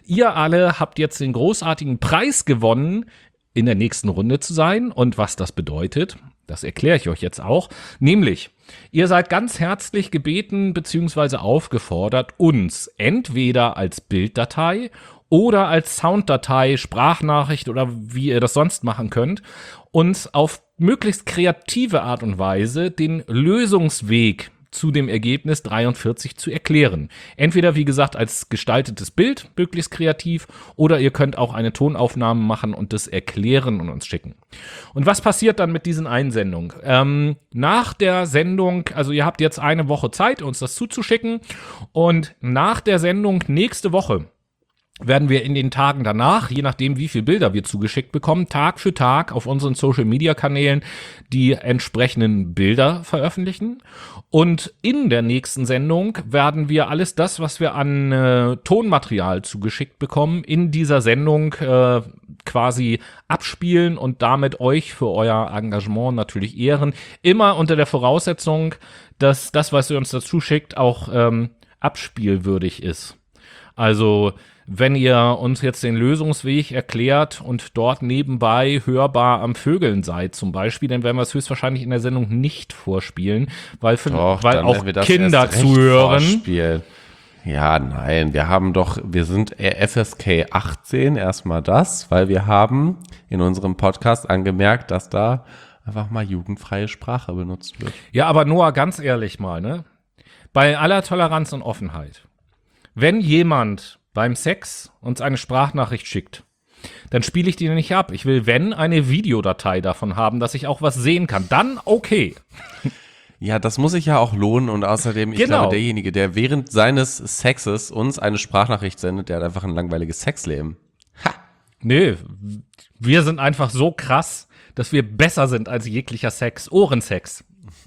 habt jetzt den großartigen Preis gewonnen, in der nächsten Runde zu sein. Und was das bedeutet, das erkläre ich euch jetzt auch. Nämlich, ihr seid ganz herzlich gebeten bzw. aufgefordert, uns entweder als Bilddatei oder als Sounddatei, Sprachnachricht oder wie ihr das sonst machen könnt, uns auf möglichst kreative Art und Weise den Lösungsweg zu dem Ergebnis 43 zu erklären. Entweder, wie gesagt, als gestaltetes Bild, möglichst kreativ, oder ihr könnt auch eine Tonaufnahme machen und das erklären und uns schicken. Und was passiert dann mit diesen Einsendungen? Nach der Sendung, also ihr habt jetzt eine Woche Zeit, uns das zuzuschicken, und nach der Sendung nächste Woche werden wir in den Tagen danach, je nachdem wie viele Bilder wir zugeschickt bekommen, Tag für Tag auf unseren Social-Media-Kanälen die entsprechenden Bilder veröffentlichen. Und in der nächsten Sendung werden wir alles das, was wir an Tonmaterial zugeschickt bekommen, in dieser Sendung quasi abspielen und damit euch für euer Engagement natürlich ehren. Immer unter der Voraussetzung, dass das, was ihr uns dazu schickt, auch abspielwürdig ist. Also wenn ihr uns jetzt den Lösungsweg erklärt und dort nebenbei hörbar am Vögeln seid zum Beispiel, dann werden wir es höchstwahrscheinlich in der Sendung nicht vorspielen, weil auch Kinder zuhören. Vorspielen. Ja, nein, wir sind FSK 18, erstmal das, weil wir haben in unserem Podcast angemerkt, dass da einfach mal jugendfreie Sprache benutzt wird. Ja, aber Noah, ganz ehrlich mal, ne? Bei aller Toleranz und Offenheit, wenn jemand beim Sex uns eine Sprachnachricht schickt, dann spiele ich die nicht ab. Ich will, wenn, eine Videodatei davon haben, dass ich auch was sehen kann. Dann okay. Ja, das muss sich ja auch lohnen, und außerdem, ich glaube, derjenige, der während seines Sexes uns eine Sprachnachricht sendet, der hat einfach ein langweiliges Sexleben. Ha! Nee, wir sind einfach so krass, dass wir besser sind als jeglicher Sex. Ohrensex.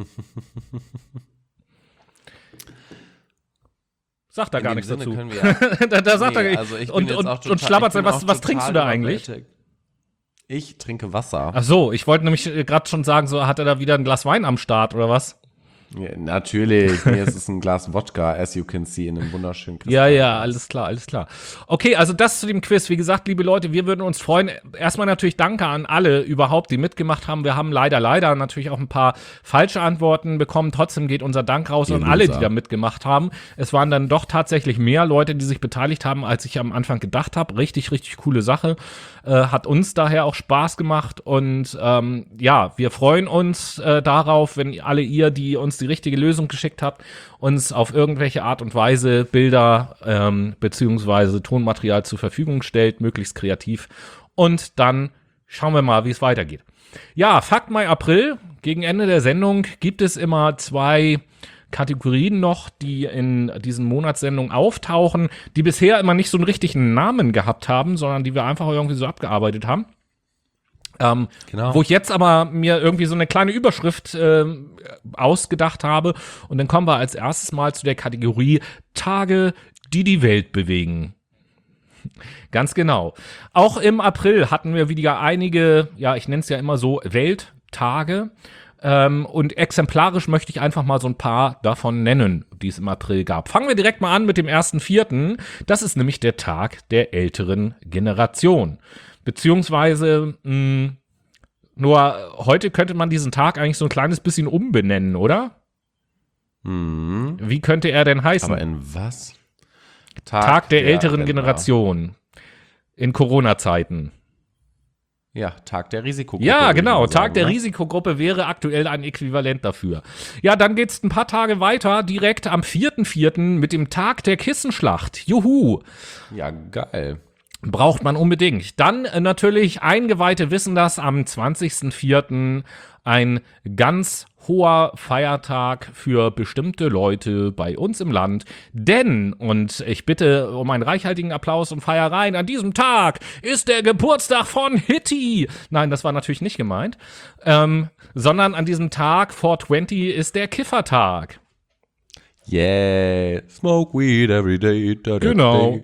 Sagt er gar nichts dazu. Da sagt er also ich und schlabbert sein, was trinkst du da eigentlich? Ich trinke Wasser. Ach so, ich wollte nämlich gerade schon sagen, so hat er da wieder ein Glas Wein am Start oder was? Ja, natürlich. Nee, es ist ein Glas Wodka, as you can see, in einem wunderschönen Ja, Kristall. ja, alles klar, alles klar. Okay, also das zu dem Quiz. Wie gesagt, liebe Leute, wir würden uns freuen. Erstmal natürlich danke an alle überhaupt, die mitgemacht haben. Wir haben leider natürlich auch ein paar falsche Antworten bekommen. Trotzdem geht unser Dank raus an alle, die da mitgemacht haben. Es waren dann doch tatsächlich mehr Leute, die sich beteiligt haben, als ich am Anfang gedacht habe. Richtig coole Sache. Hat uns daher auch Spaß gemacht. Und ja, wir freuen uns darauf, wenn alle ihr, die uns die richtige Lösung geschickt habt, uns auf irgendwelche Art und Weise Bilder beziehungsweise Tonmaterial zur Verfügung stellt, möglichst kreativ. Und dann schauen wir mal, wie es weitergeht. Ja, Fakt Mai April. Gegen Ende der Sendung gibt es immer 2 Kategorien noch, die in diesen Monatssendungen auftauchen, die bisher immer nicht so einen richtigen Namen gehabt haben, sondern die wir einfach irgendwie so abgearbeitet haben. Genau. Wo ich jetzt aber mir irgendwie so eine kleine Überschrift ausgedacht habe. Und dann kommen wir als erstes mal zu der Kategorie Tage, die die Welt bewegen. Ganz genau. Auch im April hatten wir wieder einige, ja, ich nenne es ja immer so, Welttage. Und exemplarisch möchte ich einfach mal so ein paar davon nennen, die es im April gab. Fangen wir direkt mal an mit dem 1.4. Das ist nämlich der Tag der älteren Generation. Beziehungsweise, nur heute könnte man diesen Tag eigentlich so ein kleines bisschen umbenennen, oder? Wie könnte er denn heißen? Aber in was? Tag der älteren Generation. In Corona-Zeiten. Ja, Tag der Risikogruppe. Ja, würde ich genau. mal sagen, Tag der ne? Risikogruppe wäre aktuell ein Äquivalent dafür. Ja, dann geht's ein paar Tage weiter, direkt am 4.4. mit dem Tag der Kissenschlacht. Juhu! Ja, geil. Braucht man unbedingt. Dann natürlich, Eingeweihte wissen das, am 20.04. ein ganz hoher Feiertag für bestimmte Leute bei uns im Land. Denn, und ich bitte um einen reichhaltigen Applaus und Feiereien, an diesem Tag ist der Geburtstag von Hitty. Nein, das war natürlich nicht gemeint. Sondern an diesem Tag, 420, ist der Kiffertag. Yeah, smoke weed every day. Genau.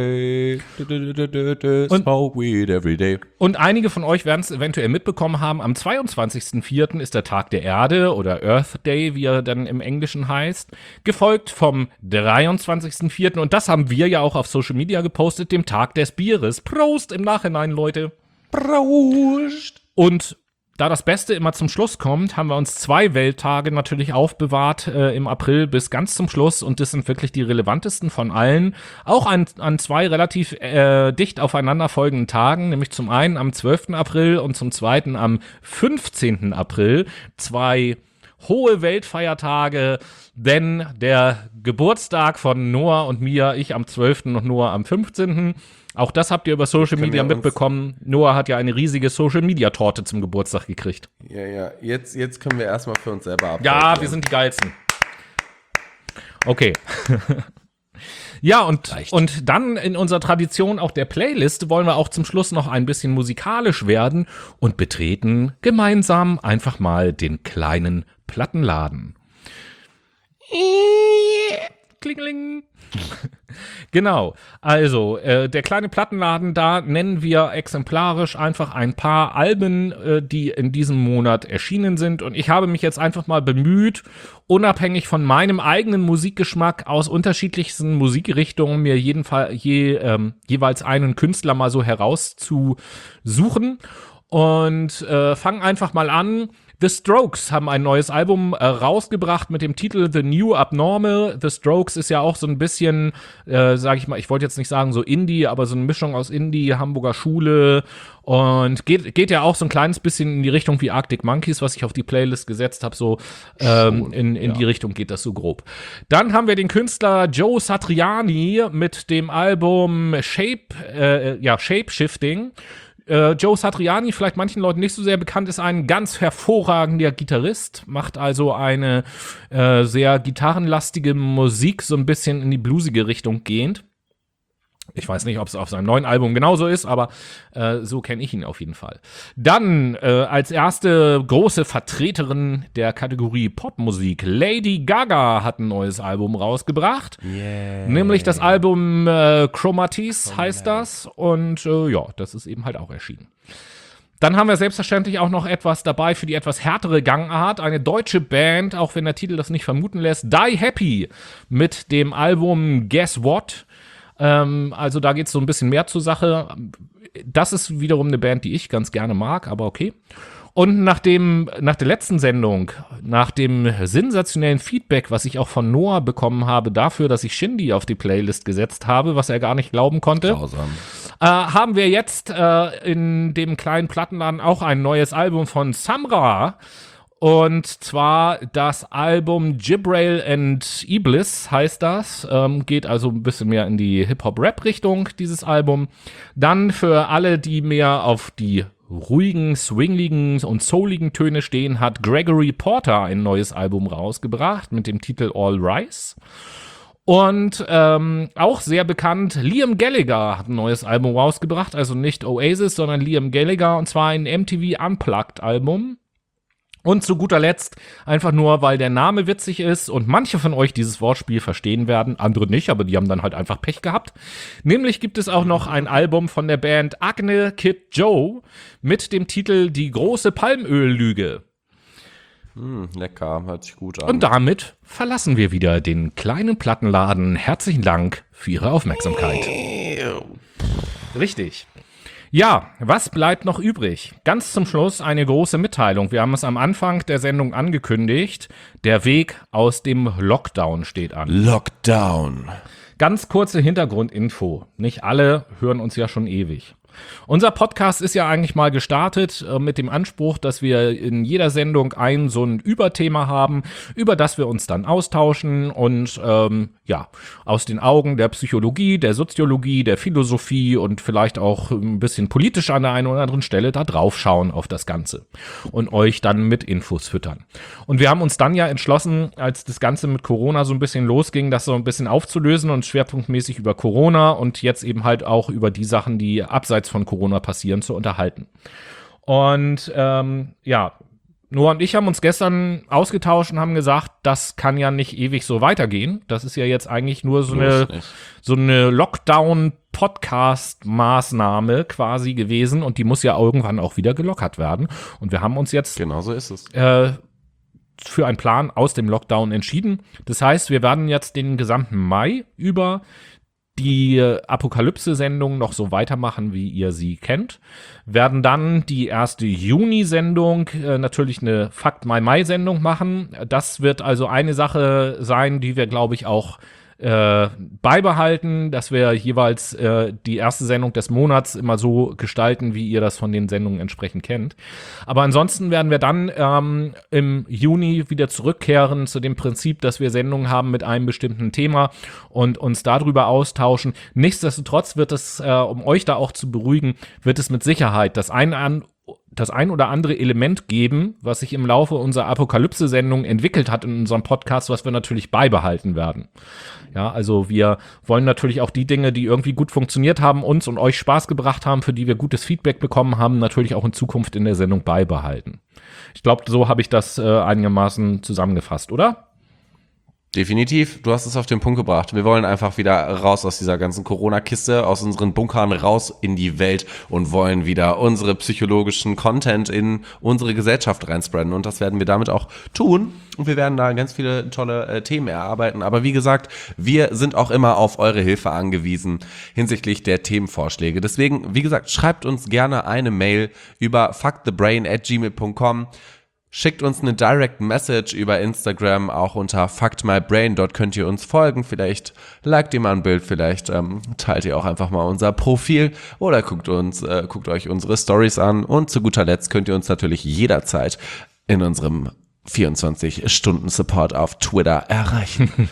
Smoke weed every day. Und einige von euch werden es eventuell mitbekommen haben, am 22.04. ist der Tag der Erde oder Earth Day, wie er dann im Englischen heißt, gefolgt vom 23.04. Und das haben wir ja auch auf Social Media gepostet, dem Tag des Bieres. Prost im Nachhinein, Leute. Prost. Und da das Beste immer zum Schluss kommt, haben wir uns 2 Welttage natürlich aufbewahrt im April bis ganz zum Schluss. Und das sind wirklich die relevantesten von allen. Auch an 2 relativ dicht aufeinander folgenden Tagen, nämlich zum einen am 12. April und zum zweiten am 15. April. 2 hohe Weltfeiertage, denn der Geburtstag von Noah und mir, ich am 12. und Noah am 15. Auch das habt ihr über Social Media mitbekommen. Noah hat ja eine riesige Social Media Torte zum Geburtstag gekriegt. Ja, jetzt können wir erstmal für uns selber ab. Ja, wir sind die Geilsten. Okay. Ja, und dann in unserer Tradition auch der Playlist wollen wir auch zum Schluss noch ein bisschen musikalisch werden und betreten gemeinsam einfach mal den kleinen Plattenladen. Klingeling. Genau, also der kleine Plattenladen, da nennen wir exemplarisch einfach ein paar Alben, die in diesem Monat erschienen sind. Und ich habe mich jetzt einfach mal bemüht, unabhängig von meinem eigenen Musikgeschmack aus unterschiedlichsten Musikrichtungen mir jeweils einen Künstler mal so herauszusuchen. Und fangen einfach mal an. The Strokes haben ein neues Album rausgebracht mit dem Titel The New Abnormal. The Strokes ist ja auch so ein bisschen, sag ich mal, ich wollte jetzt nicht sagen so Indie, aber so eine Mischung aus Indie, Hamburger Schule und geht ja auch so ein kleines bisschen in die Richtung wie Arctic Monkeys, was ich auf die Playlist gesetzt habe, so in die Richtung geht das so grob. Dann haben wir den Künstler Joe Satriani mit dem Album Shape Shifting. Joe Satriani, vielleicht manchen Leuten nicht so sehr bekannt, ist ein ganz hervorragender Gitarrist, macht also eine sehr gitarrenlastige Musik, so ein bisschen in die bluesige Richtung gehend. Ich weiß nicht, ob es auf seinem neuen Album genauso ist, aber so kenne ich ihn auf jeden Fall. Dann als erste große Vertreterin der Kategorie Popmusik, Lady Gaga hat ein neues Album rausgebracht. Yeah. Nämlich das Album Chromatis heißt das. Und ja, das ist eben halt auch erschienen. Dann haben wir selbstverständlich auch noch etwas dabei für die etwas härtere Gangart. Eine deutsche Band, auch wenn der Titel das nicht vermuten lässt, Die Happy mit dem Album Guess What. Also da geht es so ein bisschen mehr zur Sache. Das ist wiederum eine Band, die ich ganz gerne mag, aber okay. Und nach der letzten Sendung, nach dem sensationellen Feedback, was ich auch von Noah bekommen habe dafür, dass ich Shindy auf die Playlist gesetzt habe, was er gar nicht glauben konnte, haben wir jetzt in dem kleinen Plattenladen auch ein neues Album von Samra. Und zwar das Album Jibrail and Iblis heißt das. Geht also ein bisschen mehr in die Hip-Hop-Rap-Richtung, dieses Album. Dann für alle, die mehr auf die ruhigen, swingligen und souligen Töne stehen, hat Gregory Porter ein neues Album rausgebracht mit dem Titel All Rise. Und auch sehr bekannt, Liam Gallagher hat ein neues Album rausgebracht, also nicht Oasis, sondern Liam Gallagher, und zwar ein MTV Unplugged Album. Und zu guter Letzt, einfach nur, weil der Name witzig ist und manche von euch dieses Wortspiel verstehen werden, andere nicht, aber die haben dann halt einfach Pech gehabt. Nämlich gibt es auch noch ein Album von der Band Agne Kid Joe mit dem Titel Die große Palmöllüge. Lecker, hört sich gut an. Und damit verlassen wir wieder den kleinen Plattenladen. Herzlichen Dank für Ihre Aufmerksamkeit. Richtig. Ja, was bleibt noch übrig? Ganz zum Schluss eine große Mitteilung. Wir haben es am Anfang der Sendung angekündigt. Der Weg aus dem Lockdown steht an. Lockdown. Ganz kurze Hintergrundinfo. Nicht alle hören uns ja schon ewig. Unser Podcast ist ja eigentlich mal gestartet mit dem Anspruch, dass wir in jeder Sendung so ein Überthema haben, über das wir uns dann austauschen und aus den Augen der Psychologie, der Soziologie, der Philosophie und vielleicht auch ein bisschen politisch an der einen oder anderen Stelle da drauf schauen auf das Ganze und euch dann mit Infos füttern. Und wir haben uns dann ja entschlossen, als das Ganze mit Corona so ein bisschen losging, das so ein bisschen aufzulösen und schwerpunktmäßig über Corona und jetzt eben halt auch über die Sachen, die abseits von Corona passieren, zu unterhalten. Und Noah und ich haben uns gestern ausgetauscht und haben gesagt, das kann ja nicht ewig so weitergehen. Das ist ja jetzt eigentlich nur so eine Lockdown-Podcast-Maßnahme quasi gewesen und die muss ja irgendwann auch wieder gelockert werden. Und wir haben uns jetzt genau so ist es. Für einen Plan aus dem Lockdown entschieden. Das heißt, wir werden jetzt den gesamten Mai über die Apokalypse-Sendung noch so weitermachen, wie ihr sie kennt. Werden dann die erste Juni-Sendung natürlich eine Fakt My Mai-Sendung machen. Das wird also eine Sache sein, die wir, glaube ich, auch beibehalten, dass wir jeweils die erste Sendung des Monats immer so gestalten, wie ihr das von den Sendungen entsprechend kennt. Aber ansonsten werden wir dann im Juni wieder zurückkehren zu dem Prinzip, dass wir Sendungen haben mit einem bestimmten Thema und uns darüber austauschen. Nichtsdestotrotz wird es, um euch da auch zu beruhigen, wird es mit Sicherheit das ein oder andere Element geben, was sich im Laufe unserer Apokalypse-Sendung entwickelt hat in unserem Podcast, was wir natürlich beibehalten werden. Ja, also wir wollen natürlich auch die Dinge, die irgendwie gut funktioniert haben, uns und euch Spaß gebracht haben, für die wir gutes Feedback bekommen haben, natürlich auch in Zukunft in der Sendung beibehalten. Ich glaube, so habe ich das einigermaßen zusammengefasst, oder? Definitiv, du hast es auf den Punkt gebracht. Wir wollen einfach wieder raus aus dieser ganzen Corona-Kiste, aus unseren Bunkern raus in die Welt und wollen wieder unsere psychologischen Content in unsere Gesellschaft reinspreaden. Und das werden wir damit auch tun. Und wir werden da ganz viele tolle Themen erarbeiten. Aber wie gesagt, wir sind auch immer auf eure Hilfe angewiesen hinsichtlich der Themenvorschläge. Deswegen, wie gesagt, schreibt uns gerne eine Mail über fuckthebrain@gmail.com. Schickt uns eine Direct Message über Instagram, auch unter fuckedmybrain. Dort könnt ihr uns folgen. Vielleicht liked ihr mal ein Bild, vielleicht teilt ihr auch einfach mal unser Profil oder guckt euch unsere Stories an. Und zu guter Letzt könnt ihr uns natürlich jederzeit in unserem 24-Stunden-Support auf Twitter erreichen.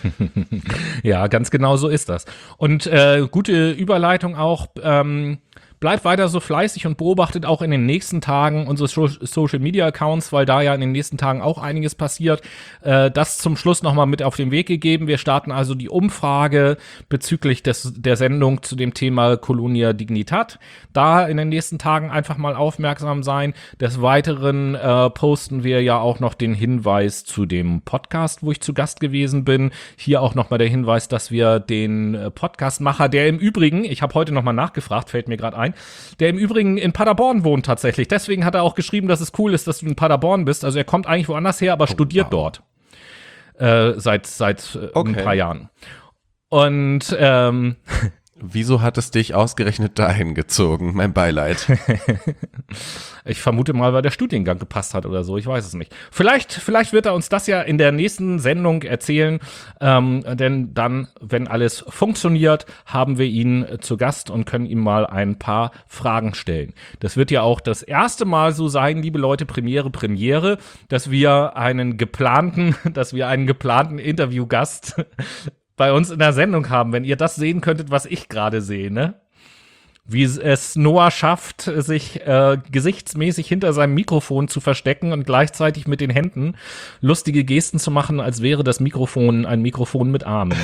Ja, ganz genau so ist das. Und gute Überleitung auch, bleibt weiter so fleißig und beobachtet auch in den nächsten Tagen unsere Social-Media-Accounts, weil da ja in den nächsten Tagen auch einiges passiert. Das zum Schluss nochmal mit auf den Weg gegeben. Wir starten also die Umfrage bezüglich der Sendung zu dem Thema Colonia Dignitat. Da in den nächsten Tagen einfach mal aufmerksam sein. Des Weiteren posten wir ja auch noch den Hinweis zu dem Podcast, wo ich zu Gast gewesen bin. Hier auch nochmal der Hinweis, dass wir den Podcastmacher, der im Übrigen, ich habe heute nochmal nachgefragt, fällt mir gerade ein, ein, der im Übrigen in Paderborn wohnt tatsächlich. Deswegen hat er auch geschrieben, dass es cool ist, dass du in Paderborn bist. Also er kommt eigentlich woanders her, aber studiert dort. Seit ein paar Jahren. Und wieso hat es dich ausgerechnet dahin gezogen? Mein Beileid. ich vermute mal, weil der Studiengang gepasst hat oder so. Ich weiß es nicht. Vielleicht wird er uns das ja in der nächsten Sendung erzählen. Denn dann, wenn alles funktioniert, haben wir ihn zu Gast und können ihm mal ein paar Fragen stellen. Das wird ja auch das erste Mal so sein, liebe Leute, Premiere, dass wir einen geplanten Interviewgast bei uns in der Sendung haben, wenn ihr das sehen könntet, was ich gerade sehe, ne? Wie es Noah schafft, sich gesichtsmäßig hinter seinem Mikrofon zu verstecken und gleichzeitig mit den Händen lustige Gesten zu machen, als wäre das Mikrofon ein Mikrofon mit Armen.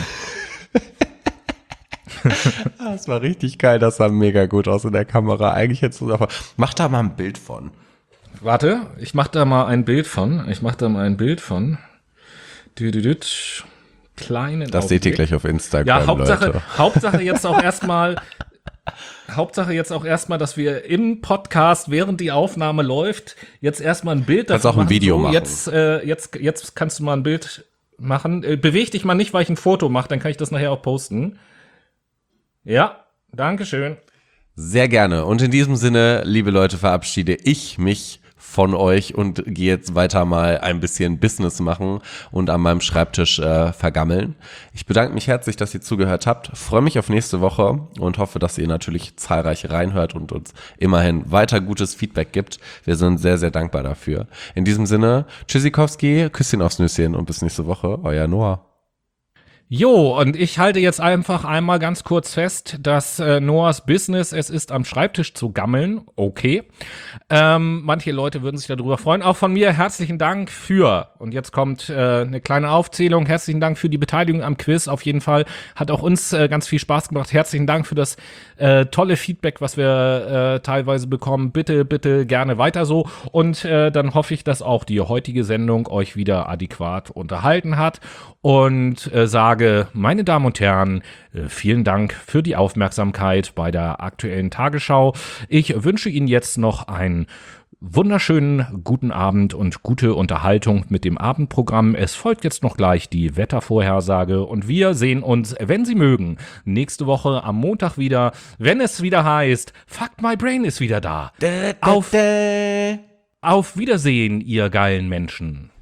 Das war richtig geil, das sah mega gut aus in der Kamera. Eigentlich hättest du mach da mal ein Bild von. Warte, ich mach da mal ein Bild von. Kleinen Das seht ihr gleich auf Instagram, ja, Leute. Hauptsache jetzt auch erstmal, dass wir im Podcast, während die Aufnahme läuft, jetzt erstmal ein Bild davon machen. Kannst auch ein Video machen. Jetzt kannst du mal ein Bild machen. Beweg dich mal nicht, weil ich ein Foto mache, dann kann ich das nachher auch posten. Ja, dankeschön. Sehr gerne. Und in diesem Sinne, liebe Leute, verabschiede ich mich von euch und gehe jetzt weiter mal ein bisschen Business machen und an meinem Schreibtisch vergammeln. Ich bedanke mich herzlich, dass ihr zugehört habt. Freue mich auf nächste Woche und hoffe, dass ihr natürlich zahlreich reinhört und uns immerhin weiter gutes Feedback gibt. Wir sind sehr, sehr dankbar dafür. In diesem Sinne, Tschüssikowski, Küsschen aufs Nüsschen und bis nächste Woche. Euer Noah. Jo, und ich halte jetzt einfach einmal ganz kurz fest, dass Noahs Business es ist, am Schreibtisch zu gammeln. Okay. Manche Leute würden sich darüber freuen. Auch von mir herzlichen Dank und jetzt kommt eine kleine Aufzählung, herzlichen Dank für die Beteiligung am Quiz. Auf jeden Fall hat auch uns ganz viel Spaß gemacht. Herzlichen Dank für das tolle Feedback, was wir teilweise bekommen. Bitte, bitte gerne weiter so. Und dann hoffe ich, dass auch die heutige Sendung euch wieder adäquat unterhalten hat. Und sage, meine Damen und Herren, vielen Dank für die Aufmerksamkeit bei der aktuellen Tagesschau. Ich wünsche Ihnen jetzt noch einen wunderschönen guten Abend und gute Unterhaltung mit dem Abendprogramm. Es folgt jetzt noch gleich die Wettervorhersage und wir sehen uns, wenn Sie mögen, nächste Woche am Montag wieder, wenn es wieder heißt, Fuck My Brain ist wieder da. Auf Wiedersehen, ihr geilen Menschen.